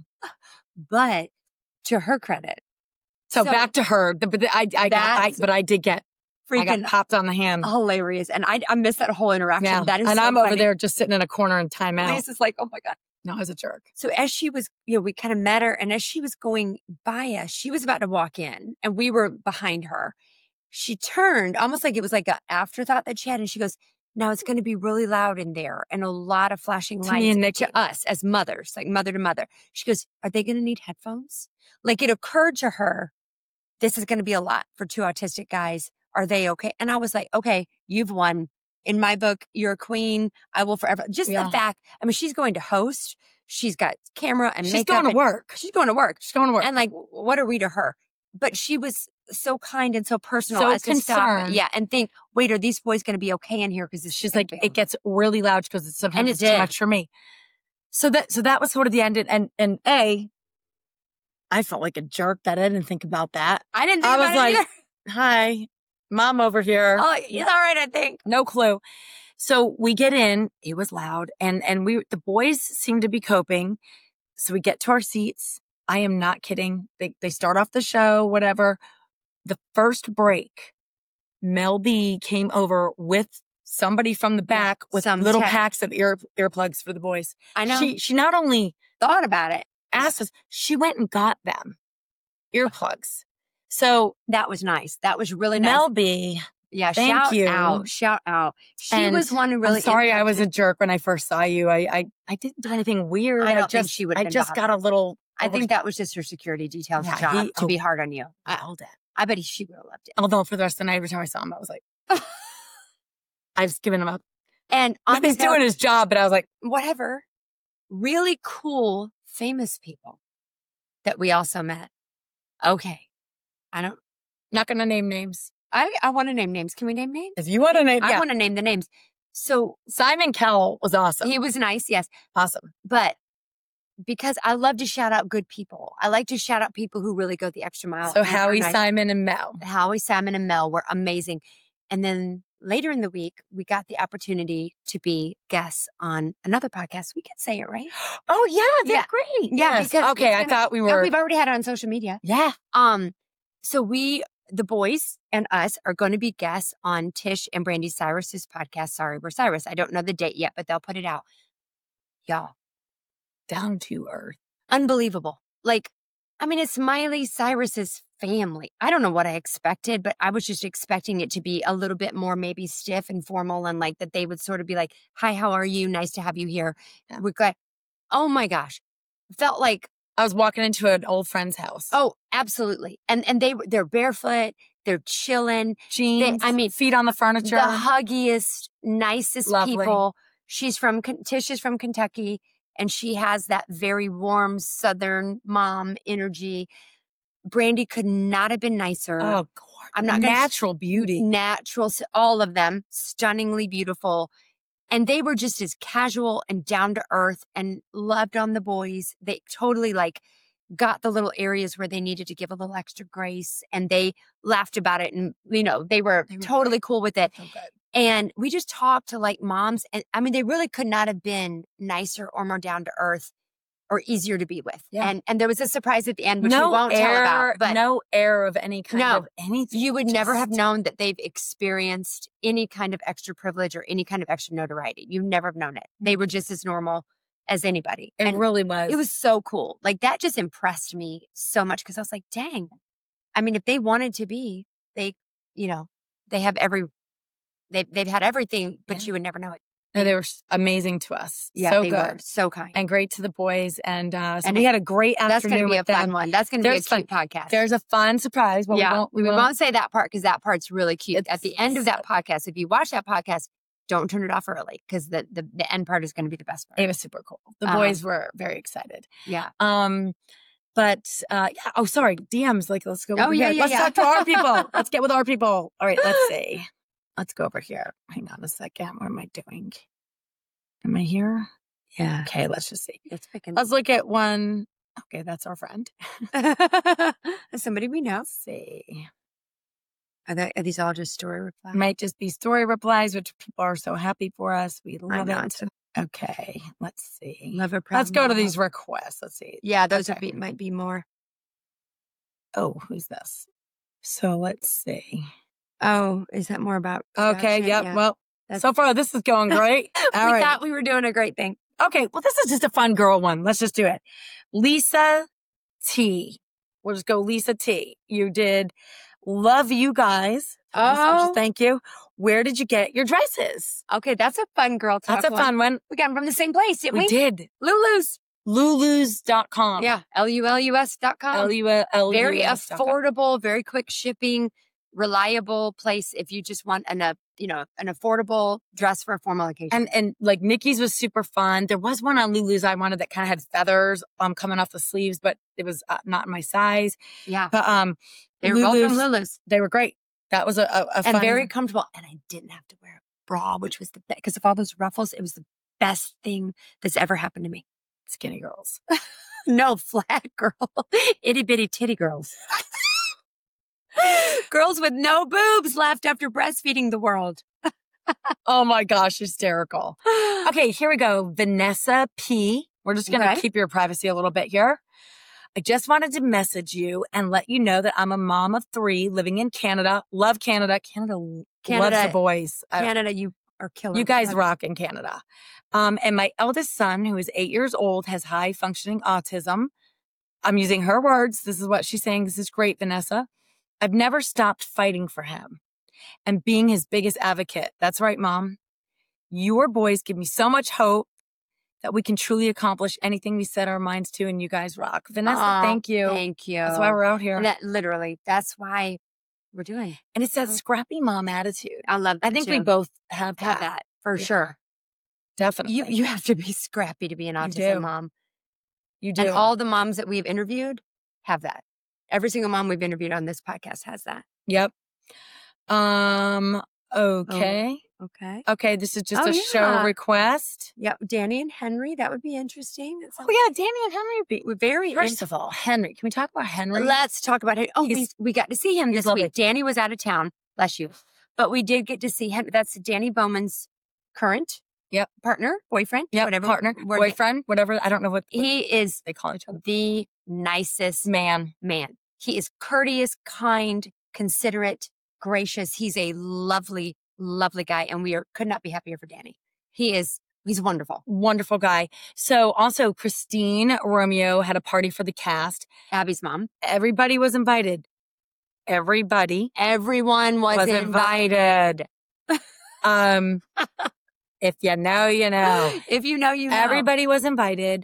But to her credit. So, So- back to her. The, but the, I, I, got, I, That's but I did get, I got Freaking popped on the hand. hilarious. And I, I missed that whole interaction. yeah. That is and so I'm over funny. there just sitting in a corner in timeout. Liz is like, oh my God. No, I was a jerk. So as she was, you know, we kind of met her, and as she was going by us, she was about to walk in and we were behind her. She turned almost like it was like an afterthought that she had. And she goes, now it's going to be really loud in there and a lot of flashing To lights me and Nikki. to us as mothers, like mother to mother. She goes, are they going to need headphones? Like it occurred to her, this is going to be a lot for two autistic guys. Are they okay? And I was like, okay, you've won. In my book, you're a queen. I will forever. Just Yeah. the fact, I mean, she's going to host. She's got camera and She's makeup. going to and- work. She's going to work. She's going to work. And like, what are we to her? But she was so kind and so personal. So as to stop, concerned. yeah, and think, wait, are these boys going to be okay in here? Because She's like, it gets really loud because it's sometimes And it it's too did. much for me. So that, so that was sort of the end. And, and A, I felt like a jerk that I didn't think about that. I didn't think I about was it like, either. hi, mom over here. Oh, it's all right, I think. No clue. So we get in, it was loud and, and we, the boys seemed to be coping. So we get to our seats. I am not kidding. They, they start off the show, whatever. The first break, Mel B came over with somebody from the back with Some little tech. packs of ear earplugs for the boys. I know. She, she not only thought about it. asked us, she went and got them earplugs. So That was nice. That was really nice. Mel B, yeah, thank shout you. out, shout out. She And was one who really. I'm sorry I was a impacted- jerk when I first saw you. I I, I didn't do anything weird. I don't just, think she would've I been just got a little. I think that was just her security details Yeah, job he- to be oh. hard on you. I held it. I bet he, she would have loved it. Although for the rest of the night, every time I saw him, I was like, I've just given him up. And on He's this note, doing his job, but I was like, whatever, really cool, famous people that we also met. Okay. I don't, not going to name names. I, I want to name names. Can we name names? If you want to name, I yeah. want to name the names. So Simon Cowell was awesome. he was nice, yes. awesome. But because I love to shout out good people, I like to shout out people who really go the extra mile. So and are Howie, nice. Simon, and Mel. Howie, Simon, and Mel were amazing. And then later in the week, we got the opportunity to be guests on another podcast. We can say it, right? Oh yeah, they're Yeah. great. Yeah, Yes. because okay, it's I gonna- thought we And were. we've already had it on social media. Yeah. Um, so we, the boys and us, are going to be guests on Tish and Brandy Cyrus's podcast. Sorry, we're Cyrus. I don't know the date yet, but they'll put it out. Y'all, Down to earth. unbelievable. Like, I mean, it's Miley Cyrus's family. I don't know what I expected, but I was just expecting it to be a little bit more maybe stiff and formal, and like that they would sort of be like, hi, how are you? Nice to have you here. Yeah. We're glad. Oh my gosh. Felt like, I was walking into an old friend's house. oh, absolutely. And and they they're barefoot, they're chilling. jeans. I mean, feet on the furniture. The huggiest, nicest Lovely. people. She's from Ken- Tish is from Kentucky, and she has that very warm Southern mom energy. Brandy could not have been nicer. oh, God. I'm not gonna- natural beauty. Natural, all of them stunningly beautiful. And they were just as casual and down to earth and loved on the boys. They totally like got the little areas where they needed to give a little extra grace, and they laughed about it. And, you know, they were, They were totally cool with it. So good. And we just talked to like moms. And I mean, they really could not have been nicer or more down to earth or easier to be with. Yeah. And and there was a surprise at the end, which no we won't air, tell about. But no air of any kind No. of anything. you would never have Just- known that they've experienced any kind of extra privilege or any kind of extra notoriety. You never have known it. They were just as normal as anybody. It and really was. it was so cool. Like that just impressed me so much because I was like, dang. I mean, if they wanted to be, they, you know, they have every, they've, they've had everything, but Yeah. you would never know it. No, they were amazing to us. Yeah, so they good. were so kind. And great to the boys. And uh, so And we it- had a great That's going afternoon to be a with fun them. one. That's going to be a There's fun- cute podcast. There's a fun surprise. But yeah, we won't, we we won't, won't say that part because that part's really cute. It's At the end of that so- podcast, if you watch that podcast, don't turn it off early because the, the the end part is going to be the best part. It was super cool. The Uh-huh. boys were very excited. Yeah. Um, but uh, yeah. Oh, sorry. D Ms. Like, let's go. Oh, over yeah, here. yeah, Let's yeah. talk to our people. Let's get with our people. All right. Let's see. Let's go over here. Hang on a second. What am I doing? Am I here? Yeah. Okay. Let's just see. It's picking. Let's look at one. Okay, that's our friend. Somebody we know. Let's see. Are, they, are these all just story replies? Might just be story replies, which people are so happy for us. We I love know, it. it's Okay. Let's see. Love a proud Let's go to mama. these requests. Let's see. Yeah, those Okay. would be, might be more. Oh, who's this? So let's see. Oh, is that more about? Okay. production? Yep. Yeah. Well, That's- so far this is going great. All we right. thought we were doing a great thing. Okay. Well, this is just a fun girl one. Let's just do it. Lisa T. We'll just go Lisa T. You did love you guys. Oh. Thank you. Where did you get your dresses? Okay, that's a fun girl talk. That's a one. fun one. We got them from the same place, didn't we? We did. Lulu's. Lulus dot com. Yeah, L U L U S dot com. L U L U S Very dot com. affordable, very quick shipping, reliable place if you just want an, uh, you know, an affordable dress for a formal occasion. And and like Nikki's was super fun. There was one on Lulu's I wanted that kind of had feathers um coming off the sleeves, but it was uh, not my size. yeah, But um, they were both from Lulu's, Lulu's. they were great. That was a, a, a And fun, very comfortable. And I didn't have to wear a bra, which was the best, because of all those ruffles, it was the best thing that's ever happened to me. skinny girls. No, flat girl. Itty bitty titty girls. Girls with no boobs left after breastfeeding the world. Oh my gosh, hysterical. Okay, here we go. Vanessa P. We're just going to Okay. keep your privacy a little bit here. I just wanted to message you and let you know that I'm a mom of three living in Canada. Love Canada. Canada, Canada- loves the boys. I- Canada, you are killing. You guys rock in Canada. Um, and my eldest son, who is eight years old, has high functioning autism. I'm using her words. This is what she's saying. This is great, Vanessa. I've never stopped fighting for him and being his biggest advocate. That's right, Mom. Your boys give me so much hope that we can truly accomplish anything we set our minds to, and you guys rock. Vanessa, Aw, thank you. Thank you. That's why we're out here. And that literally, that's why we're doing. And it's that scrappy mom attitude. I love that I think too. we both have that. have that for Yeah. sure. Definitely. You you have to be scrappy to be an You autism do. mom. You do. And all the moms that we've interviewed have that. Every single mom we've interviewed on this podcast has that. Yep. Um, okay. Okay. Okay, this is just Oh, a show yeah. request. Yep. Danny and Henry, that would be interesting. That Oh sounds- yeah, Danny and Henry. Be- We're very First of all, Henry. Can we talk about Henry? Let's talk about it. Oh, we, He's- we got to see him he's this lovely. week. Danny was out of town. Bless you. But we did get to see him. That's Danny Bowman's current Yep. partner, boyfriend, Yep, whatever. partner, word- boyfriend, whatever. I don't know what, what He is they call each other. the nicest Man. man. He is courteous, kind, considerate, gracious. He's a lovely, lovely guy. And we are could not be happier for Danny. He is, he's wonderful. Wonderful guy. So also Christine Romeo had a party for the cast. Abby's mom. Everybody was invited. Everybody Everyone was, was invited. invited. um, if you know, you know. If you know, you know. Everybody was invited.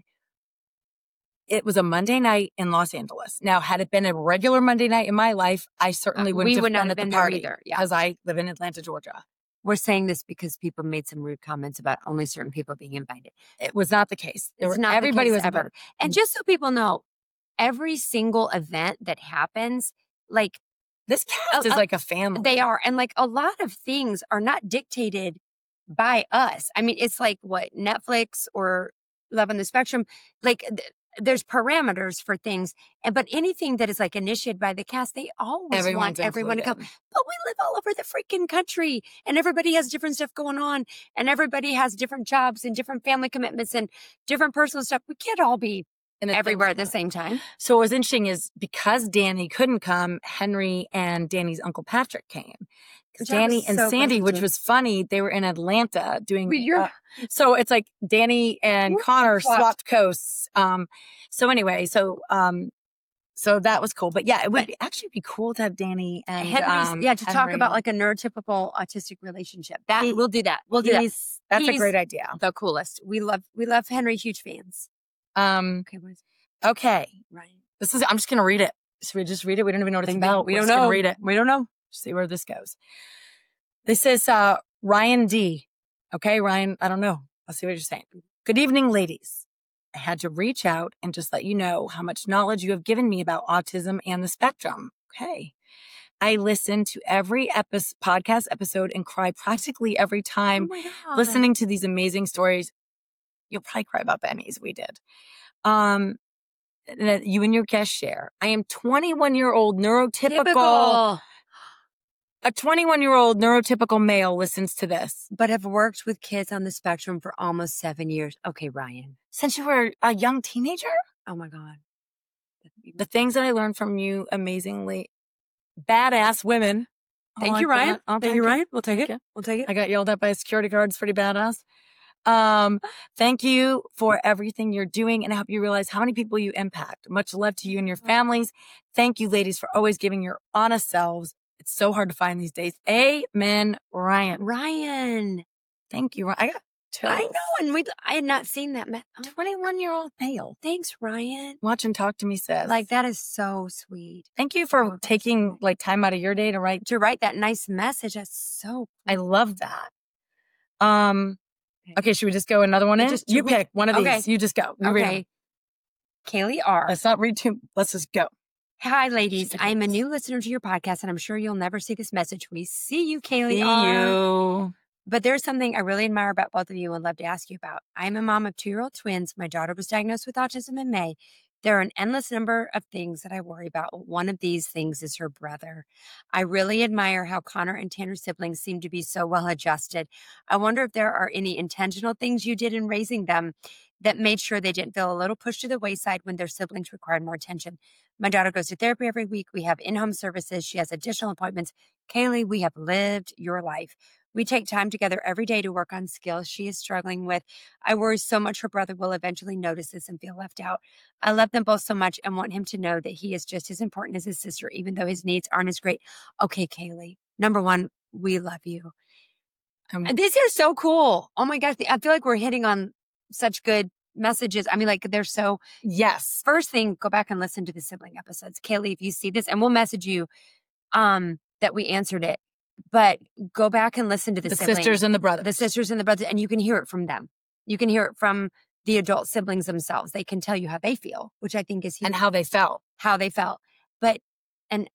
It was a Monday night in Los Angeles. Now, had it been a regular Monday night in my life, I certainly Uh, wouldn't we have would not been have at the been there party either, yeah. because I live in Atlanta, Georgia. We're saying this because people made some rude comments about only certain people being invited. It was not the case. There It's were, not the everybody case was ever. invited. And just so people know, every single event that happens, like This cast Uh, is uh, like a family. they are, and like a lot of things are not dictated by us. I mean, it's like what Netflix or Love on the Spectrum, like th- there's parameters for things. And but anything that is like initiated by the cast, they always Everyone's want everyone to come. included. But we live all over the freaking country, and everybody has different stuff going on, and everybody has different jobs and different family commitments and different personal stuff. We can't all be And it's everywhere at the like- same time. So what was interesting is because Danny couldn't come, Henry and Danny's Uncle Patrick came. Because Which I was Danny and so Sandy, glad which to. was funny, they were in Atlanta doing. But you're- uh, so it's like Danny and We're Connor swapped. swapped coasts. Um, so anyway, so um, so that was cool. But yeah, it would be, actually be cool to have Danny and Henry's, um, yeah, to talk Henry. about like a neurotypical autistic relationship. That He- we'll do that. We'll do that. He's- That's a He's great idea. the coolest. We love we love Henry, huge fans. Um, Okay, what is okay. Ryan? This is, I'm just going to read it. Should we just read it? We don't even know what it's Thank about. We We're don't just gonna know. read it. We don't know. See where this goes. This is uh, Ryan D. Okay, Ryan, I don't know. I'll see what you're saying. Good evening, ladies. I had to reach out and just let you know how much knowledge you have given me about autism and the spectrum. Okay. I listen to every epi- podcast episode and cry practically every time Oh my God. listening to these amazing stories. You'll probably cry about Benny's. We did. Um, that you and your guest share. I am twenty-one-year-old neurotypical. Typical. A twenty-one-year-old neurotypical male listens to this. But have worked with kids on the spectrum for almost seven years. Okay, Ryan. Since you were a young teenager? Oh my God. The things that I learned from you, amazingly badass women. Thank I you, like Ryan. that. I'll Thank take you, it. Ryan. We'll take it. Okay. We'll take it. I got yelled at by a security guard. It's pretty badass. Um, thank you for everything you're doing, and I hope you realize how many people you impact. Much love to you and your families. Thank you, ladies, for always giving your honest selves. It's so hard to find these days. Amen, Ryan. Ryan. Thank you, Ryan. I got two. I know, and we I had not seen that. Me- oh, twenty-one-year-old male. thanks, Ryan. Watch and talk to me, sis. Like, that is so sweet. Thank you for Oh, that's taking cool. like time out of your day to write. To write that nice message, that's so I love that. Um. Okay, should we just go another one in? Just- you pick one of okay. these. You just go. You read 'em. Okay. Kaylee R. Let's not read too. Let's just go. Hi, ladies. She I am a does. new listener to your podcast, and I'm sure you'll never see this message. We see you, Kaylee See R. you. But there's something I really admire about both of you and love to ask you about. I am a mom of two-year-old twins. My daughter was diagnosed with autism in May. There are an endless number of things that I worry about. One of these things is her brother. I really admire how Connor and Tanner's siblings seem to be so well adjusted. I wonder if there are any intentional things you did in raising them that made sure they didn't feel a little pushed to the wayside when their siblings required more attention. My daughter goes to therapy every week. We have in-home services. She has additional appointments. Kaylee, we have lived your life. We take time together every day to work on skills she is struggling with. I worry so much her brother will eventually notice this and feel left out. I love them both so much and want him to know that he is just as important as his sister, even though his needs aren't as great. Okay, Kaylee. Number one, we love you. Um, And these are so cool. Oh my gosh. I feel like we're hitting on such good messages. I mean, like, they're so, yes. first thing, go back and listen to the sibling episodes. Kaylee, if you see this, and we'll message you um, that we answered it, but go back and listen to the, The sibling, sisters and the brothers. the sisters and the brothers, and you can hear it from them. You can hear it from the adult siblings themselves. They can tell you how they feel, which I think is huge. And how they felt. how they felt. But, and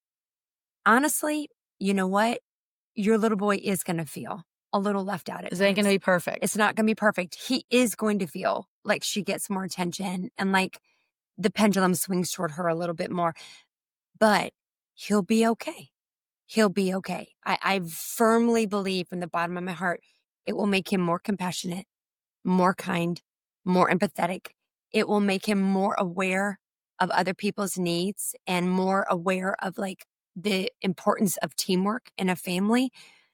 honestly, you know what? Your little boy is going to feel a little left out. At Is ain't going to times. be perfect. It's not going to be perfect. He is going to feel like she gets more attention and like the pendulum swings toward her a little bit more, but he'll be okay. He'll be okay. I, I firmly believe from the bottom of my heart, it will make him more compassionate, more kind, more empathetic. It will make him more aware of other people's needs and more aware of like the importance of teamwork in a family.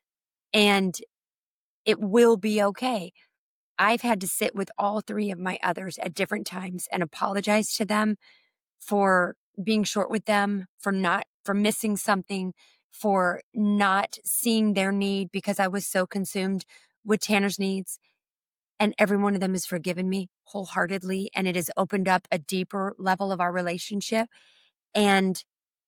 And it will be okay. I've had to sit with all three of my others at different times and apologize to them for being short with them, for not, for missing something, for not seeing their need because I was so consumed with Tanner's needs. And every one of them has forgiven me wholeheartedly. And it has opened up a deeper level of our relationship. And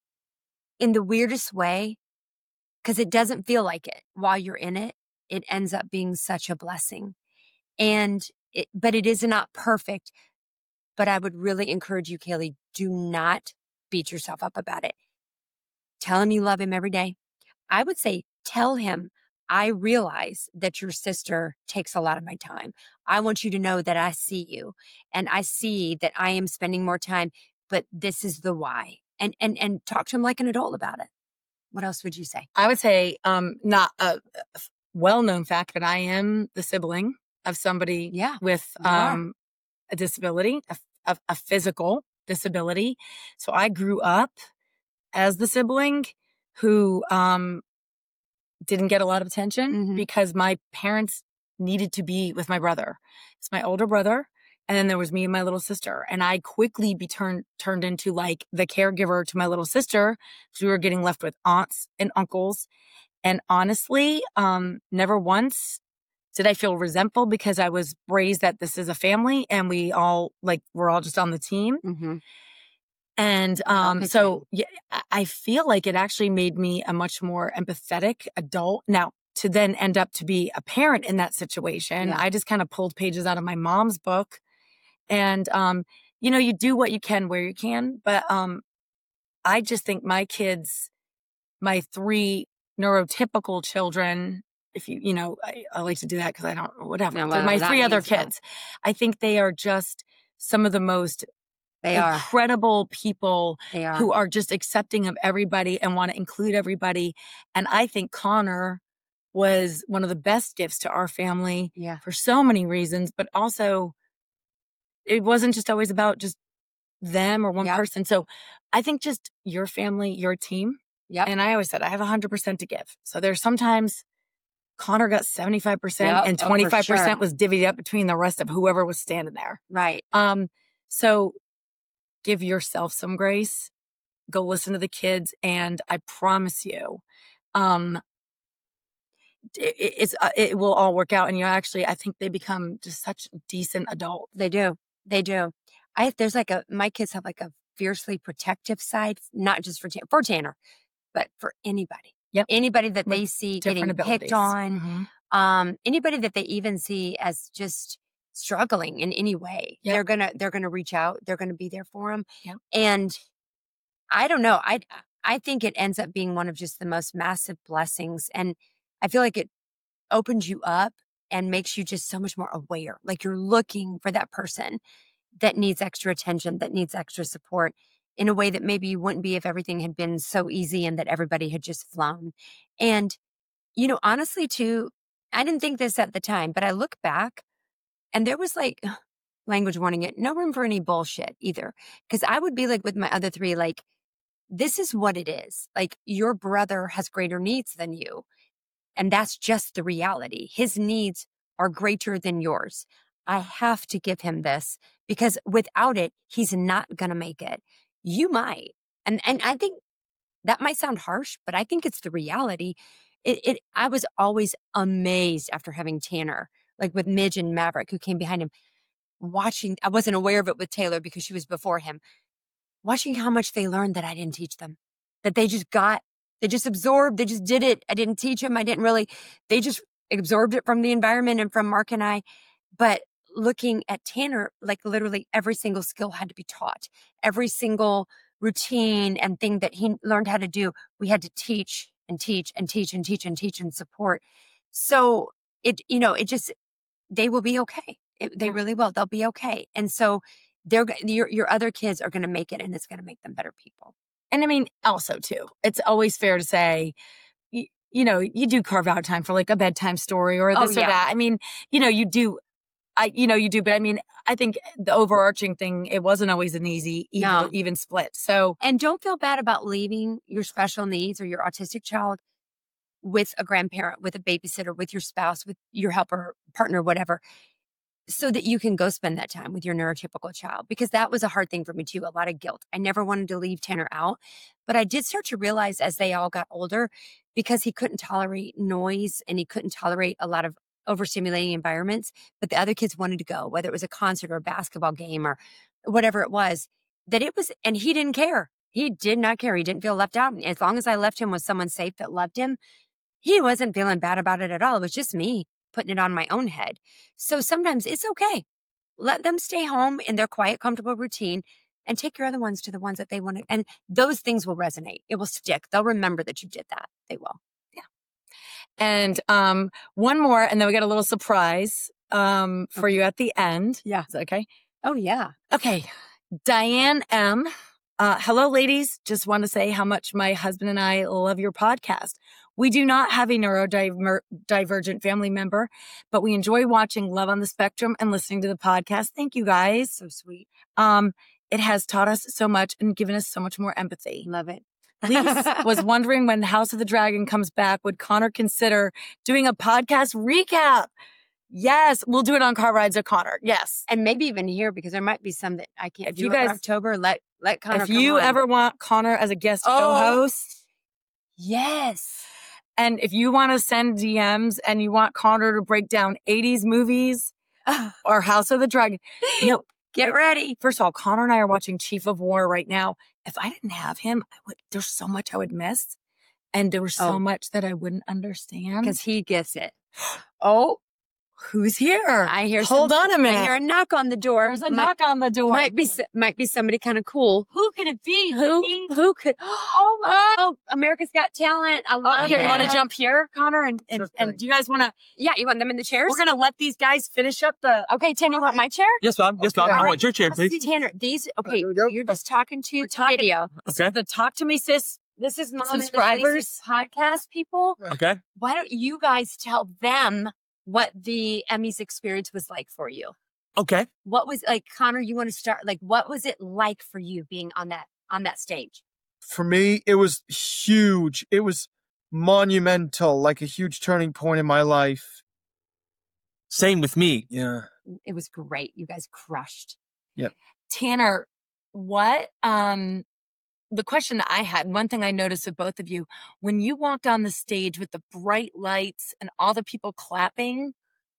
in the weirdest way, because it doesn't feel like it while you're in it, it ends up being such a blessing. And it, but it is not perfect. But I would really encourage you, Kaylee, do not beat yourself up about it. Tell him you love him every day. I would say, tell him, I realize that your sister takes a lot of my time. I want you to know that I see you and I see that I am spending more time, but this is the why. And, and, and talk to him like an adult about it. What else would you say? I would say, um, not a, a well-known fact, but I am the sibling of somebody Yeah, with you are. um, a disability, a, a, a physical disability. So I grew up as the sibling who um, didn't get a lot of attention Mhm. because my parents needed to be with my brother. It's my older brother And then there was me and my little sister. And I quickly be turned, turned into like the caregiver to my little sister because we were getting left with aunts and uncles. And honestly, um, never once did I feel resentful because I was raised that this is a family and we all like, we're all just on the team. Mm-hmm. And um, so yeah, I feel like it actually made me a much more empathetic adult. Now, to then end up to be a parent in that situation, Yeah. I just kind of pulled pages out of my mom's book. And, um, you know, you do what you can where you can. But um, I just think my kids, my three neurotypical children, if you, you know, I, I like to do that because I don't, whatever. No, But well, my that three other means, yeah. kids, I think they are just some of the most They are. incredible people They are. who are just accepting of everybody and want to include everybody. And I think Connor was one of the best gifts to our family Yeah. for so many reasons, but also it wasn't just always about just them or one Yep. person. So I think just your family, your team. Yep. And I always said, I have one hundred percent to give. So there's sometimes Connor got seventy-five percent Yep. and Oh, for twenty-five percent sure. was divvied up between the rest of whoever was standing there. Right. Um, so give yourself some grace, go listen to the kids. And I promise you, um, it, it's, uh, it will all work out. And you actually, I think they become just such decent adults. They do. They do. I, there's like a, my kids have like a fiercely protective side, not just for, Tan- for Tanner, but for anybody. Yep. Anybody that With they see different getting abilities. picked on, Mhm. um, anybody that they even see as just struggling in any way, Yep. they're gonna they're gonna reach out. They're gonna be there for them. Yep. And I don't know. I I think it ends up being one of just the most massive blessings, and I feel like it opens you up and makes you just so much more aware. Like you're looking for that person that needs extra attention, that needs extra support in a way that maybe you wouldn't be if everything had been so easy and that everybody had just flown. And, you know, honestly, too, I didn't think this at the time, but I look back and there was like, language warning it, no room for any bullshit either. Because I would be like with my other three, like, this is what it is. Like, your brother has greater needs than you. And that's just the reality. His needs are greater than yours. I have to give him this because without it, he's not going to make it. You might. And and I think that might sound harsh, but I think it's the reality. It, it I was always amazed after having Tanner, like with Midge and Maverick, who came behind him, watching. I wasn't aware of it with Taylor because she was before him, watching how much they learned that I didn't teach them, that they just got, they just absorbed, they just did it. I didn't teach them. I didn't really, they just absorbed it from the environment and from Mark and I. But looking at Tanner, like literally every single skill had to be taught. Every single routine and thing that he learned how to do, we had to teach and teach and teach and teach and teach and support. So it, you know, it just, they will be okay. It, they really will. They'll be okay. And so they're, your, your other kids are going to make it, and it's going to make them better people. And I mean, also too, it's always fair to say, you, you know, you do carve out time for like a bedtime story or this Oh, or yeah. that. I mean, you know, you do, I, you know, you do, but I mean, I think the overarching thing, it wasn't always an easy, even, No. even split. So, And don't feel bad about leaving your special needs or your autistic child with a grandparent, with a babysitter, with your spouse, with your helper, partner, whatever, so that you can go spend that time with your neurotypical child. Because that was a hard thing for me too, a lot of guilt. I never wanted to leave Tanner out, but I did start to realize as they all got older, because he couldn't tolerate noise and he couldn't tolerate a lot of overstimulating environments, but the other kids wanted to go, whether it was a concert or a basketball game or whatever it was, that it was, and he didn't care. He did not care. He didn't feel left out. And as long as I left him with someone safe that loved him, he wasn't feeling bad about it at all. It was just me putting it on my own head. So sometimes it's okay. Let them stay home in their quiet, comfortable routine and take your other ones to the ones that they want to. And those things will resonate. It will stick. They'll remember that you did that. They will. yeah. And um, one more, and then we got a little surprise um, for Okay. you at the end. Yeah. Is that okay? Oh, yeah. Okay. Diane M. Uh, hello, ladies. Just want to say how much my husband and I love your podcast. We do not have a neurodivergent family member, but we enjoy watching Love on the Spectrum and listening to the podcast. Thank you, guys. So sweet. Um, it has taught us so much and given us so much more empathy. Love it. Lise was wondering when House of the Dragon comes back, would Connor consider doing a podcast recap? Yes, we'll do it on Car Rides with Connor. Yes. And maybe even here, because there might be some that I can't If do you it for guys- October. Let let Connor If come you on. ever want Connor as a guest Oh. co-host, Yes. and if you want to send D Ms and you want Connor to break down eighties movies or House of the Dragon, you know, Get ready. first of all, Connor and I are watching Chief of War right now. If I didn't have him, I would, there's so much I would miss. And there was so Oh. much that I wouldn't understand. Because he gets it. Oh, Who's here? I hear Hold some- on a minute. I hear a knock on the door. There's a Might- knock on the door. Might be s- might be somebody kind of cool. Who could it be? Who who could? Oh my! Oh, America's Got Talent. I Oh, love here, it. you want to jump here, Connor? And and, Sure and thing. do you guys want to? Yeah, you want them in the chairs? We're gonna let these guys finish up the. Okay, Tanner, you want my chair? Yes, ma'am. Yes, ma'am. Okay. I want your chair, please. Tanner, these. Okay, There we go. you're just talking to talking- video. Okay. The Talk to Me Sis. This is Mom Subscribers. and the podcast people. Okay. Why don't you guys tell them what the Emmys experience was like for you? Okay. What was like, Connor? You want to start? Like, what was it like for you being on that on that stage? For me, it was huge. It was monumental, like a huge turning point in my life. Same with me. Yeah. It was great. You guys crushed. Tanner, what? Um, the question that I had, one thing I noticed with both of you, when you walked on the stage with the bright lights and all the people clapping,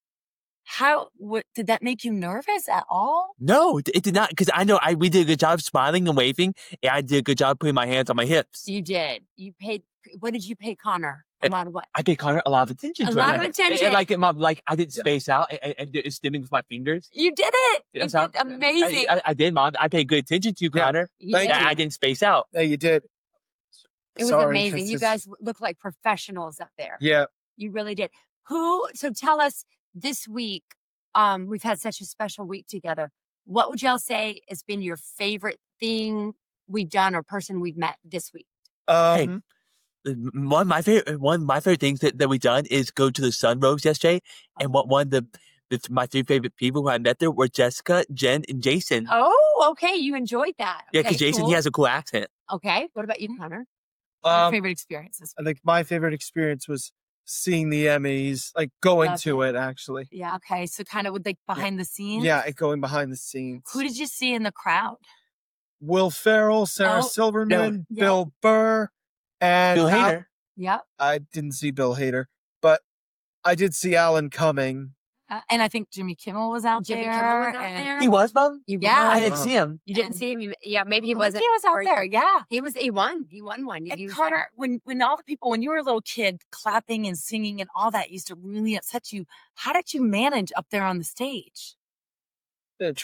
how what, did that make you nervous at all? No, it, it did not, because I know I we did a good job smiling and waving, and I did a good job putting my hands on my hips. You did. You paid. What did you pay Connor? A It- lot of what? I paid Connor a lot of attention. A to lot it. of And- attention. And, like, it, mom, like I didn't space out and, and, and did stimming with my fingers. You did it. You That's how- did amazing. I, I, I did, mom. I paid good attention to you, Yeah. Connor. You Thank did. I, I didn't space out. Yeah, you did. It was Sorry, amazing. it's You just- guys look like professionals up there. Yeah. You really did. Who? So tell us this week. Um, we've had such a special week together. What would y'all say has been your favorite thing we've done or person we've met this week? Um, One of my favorite one of my favorite things that, that we done is go to the Sunrose yesterday, and what one of the, the my three favorite people who I met there were Jessica, Jen, and Jason. Oh, okay. You enjoyed that. yeah, because Okay, Jason cool. he has a cool accent. Okay. What about you, Connor? Your um, favorite experiences? I think my favorite experience was seeing the Emmys, like going Love to it, actually. Yeah. Okay, so kind of with like behind the scenes. Yeah, it going behind the scenes. Who did you see in the crowd? Will Ferrell, Sarah Oh, Silverman, yeah. Bill Burr, and Bill Al- Hader. Yep. I didn't see Bill Hader, but I did see Alan Cumming. Uh, and I think Jimmy Kimmel was out Jimmy there. Kimmel was out and- there. He was, mom. You Yeah. I won. didn't see him. You didn't see him. You- Yeah, maybe he I think wasn't. He was out or- there. Yeah. He was. He won. He won one. He And was- Carter, when when all the people, when you were a little kid, clapping and singing and all that used to really upset you. How did you manage up there on the stage? It-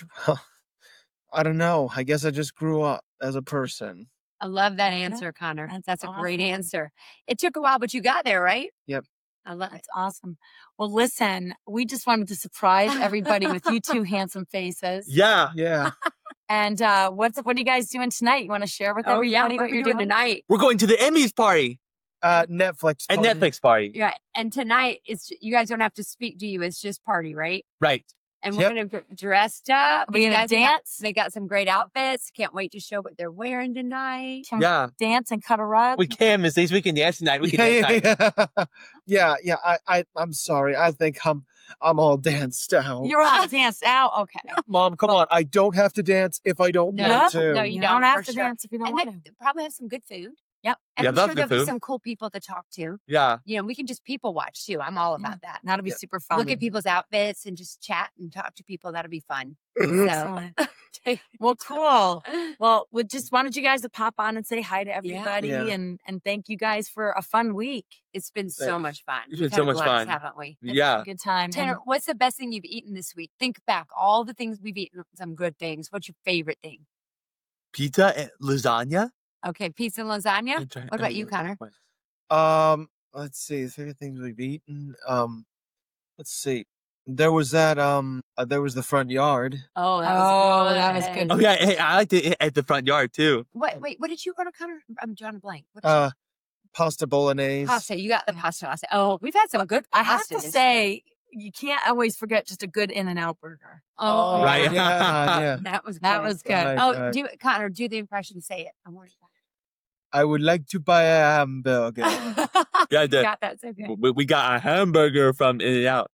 I don't know. I guess I just grew up as a person. I love that Yeah, answer, Connor. that's That's, a great awesome. answer. It took a while, but you got there, right? Yep. I love it. That's awesome. Well, listen, we just wanted to surprise everybody with you two handsome faces. Yeah. Yeah. And uh, what's what are you guys doing tonight? You want to share with Oh yeah, everybody what what you're you're doing doing? tonight? We're going to the Emmys party Uh, Netflix. and party. Netflix party. Yeah, and tonight it's you guys don't have to speak, do you? It's just party, right? Right. And we're Yep. gonna get dressed up. Are we These gonna guys got- dance? They got some great outfits. Can't wait to show what they're wearing tonight. Can we Yeah. dance and cut a rug? We can, Miss Lisa. We can dance tonight. We can Yeah, dance yeah, tonight. yeah. yeah, yeah. I, I, I'm sorry. I think I'm, I'm all danced out. You're all danced out. Okay. Mom, come on. I don't have to dance if I don't No, want to. no, You you don't, don't, have for to sure. dance if you don't And want they to. probably have some good food. Yep. And Yeah, I'm love sure good there'll be food. some cool people to talk to. Yeah. You know, we can just people watch too. I'm all about that. That'll be Yeah. super fun. Look at people's outfits and just chat and talk to people. That'll be fun. Excellent. Well, cool. Well, we just wanted you guys to pop on and say hi to everybody Yeah. and and thank you guys for a fun week. It's been so Thanks. much fun. It's We've been so had a much blast, fun. haven't we? It's Yeah. a good time. Tanner, And what's the best thing you've eaten this week? Think back, all the things we've eaten, some good things. What's your favorite thing? Pizza and lasagna. Okay, pizza and lasagna. And try- What about you, Connor? Um, let's see. The favorite things we've eaten. Um, let's see. There was that. Um, uh, there was the front yard. Oh, that Oh, was that was good. Oh yeah, hey, I liked it at the front yard too. What? Wait, what did you order, Connor? I'm drawing a blank. What did Uh, pasta bolognese. you, pasta. You got the pasta. pasta. Oh, we've had some good. I have to pastas. say, you can't always forget just a good In-N-Out burger. Oh, Right. Yeah, yeah. That was That good. was good. Right, Oh, right. do it, Connor. Do the impression. Say it. I want it. I would like to buy a hamburger. Yeah, the- Got that so good. we, we got a hamburger from In-N-Out.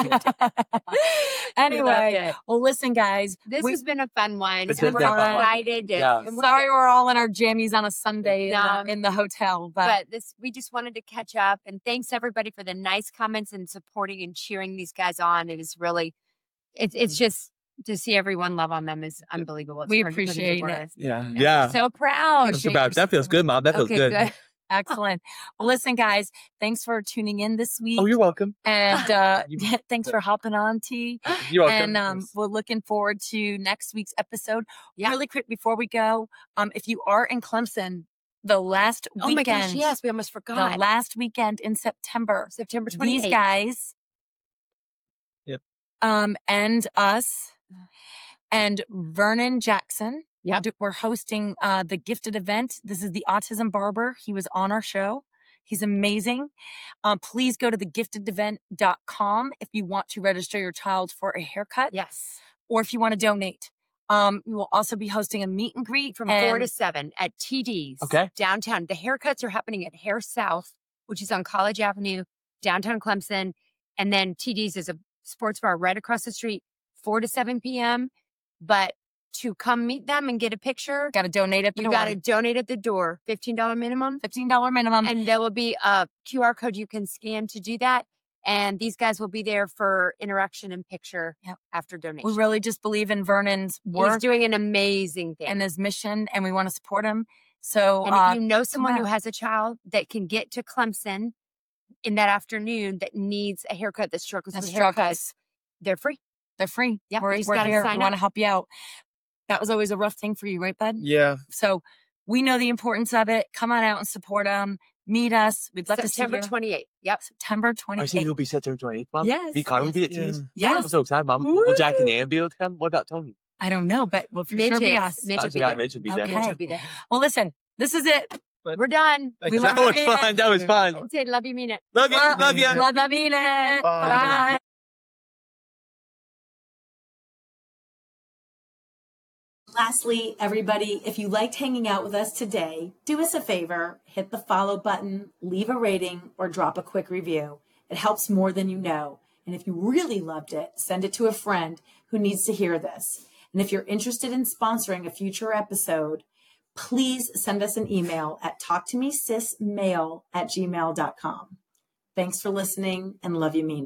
Anyway, well, listen, guys. This we- has been a fun one. It's and been we're fun. excited. to- Yeah. and we're- Sorry, we're all in our jammies on a Sunday in, No. the, in the hotel, but, but this we just wanted to catch up, and thanks everybody for the nice comments and supporting and cheering these guys on. It is really, it's it's just to see everyone love on them is unbelievable. It's We hard to put into appreciate it. words. Yeah. And Yeah. we're so proud. That's about, that feels good, Mom. That feels Okay, good. good. excellent. Well, listen, guys, thanks for tuning in this week. Oh, you're welcome. and uh, You- thanks for hopping on, T. You're welcome. And um, we're looking forward to next week's episode. Yeah. Really quick before we go, um, if you are in Clemson, the last Oh my weekend, gosh, yes, we almost the forgot. last weekend in September, September these twenty-eighth. guys, Yep. um, and us, and Vernon Jackson. Yep. d- We're hosting uh, the gifted event. This is the Autism Barber. He was on our show. He's amazing. Um, please go to the gifted event dot com if you want to register your child for a haircut Yes. or if you want to donate. Um, we will also be hosting a meet and greet From four to and- seven at T D's. Okay. Downtown. The haircuts are happening at Hair South, which is on College Avenue, downtown Clemson. And then T D's is a sports bar right across the street, four to seven p.m. But to come meet them and get a picture, got to donate at the you door. got to donate at the door, fifteen dollars minimum. fifteen dollars minimum. And there will be a Q R code you can scan to do that. And these guys will be there for interaction and picture Yep. after donation. we really just believe in Vernon's He's work doing an amazing thing. and his mission, and we want to support him. So, And uh, if you know someone who out. has a child that can get to Clemson in that afternoon that needs a haircut, that struggles that with struggles, haircuts, they're free. they're free. Yeah, we're you just we're gotta here. sign We want to up. help you out. That was always a rough thing for you, right, bud? Yeah. So we know the importance of it. Come on out and support them. Meet us. We'd love September to see you. twenty-eighth. Yep. September I see twenty-eighth. you'll be September twenty-eighth, Mom. Yes. Be Connor will be at Yeah. T's. Yes. I'm so excited, Mom. Will Jack and Ann be able to come? What about Tony? I don't know, but we'll for Mitch sure be is- us. Mitch I will be forgot there. Mitch would be Okay. there. Mitch will be there. Well, listen, this is it. We're done. Thank We you. love That was you. fun. That was fun. That's it. Love you, mean it. Love you. Love Love you. Love, love, mean it. Bye. Bye. Lastly, everybody, if you liked hanging out with us today, do us a favor, hit the follow button, leave a rating, or drop a quick review. It helps more than you know. And if you really loved it, send it to a friend who needs to hear this. And if you're interested in sponsoring a future episode, please send us an email at talk to me sis mail at gmail dot com. Thanks for listening and love you, mean.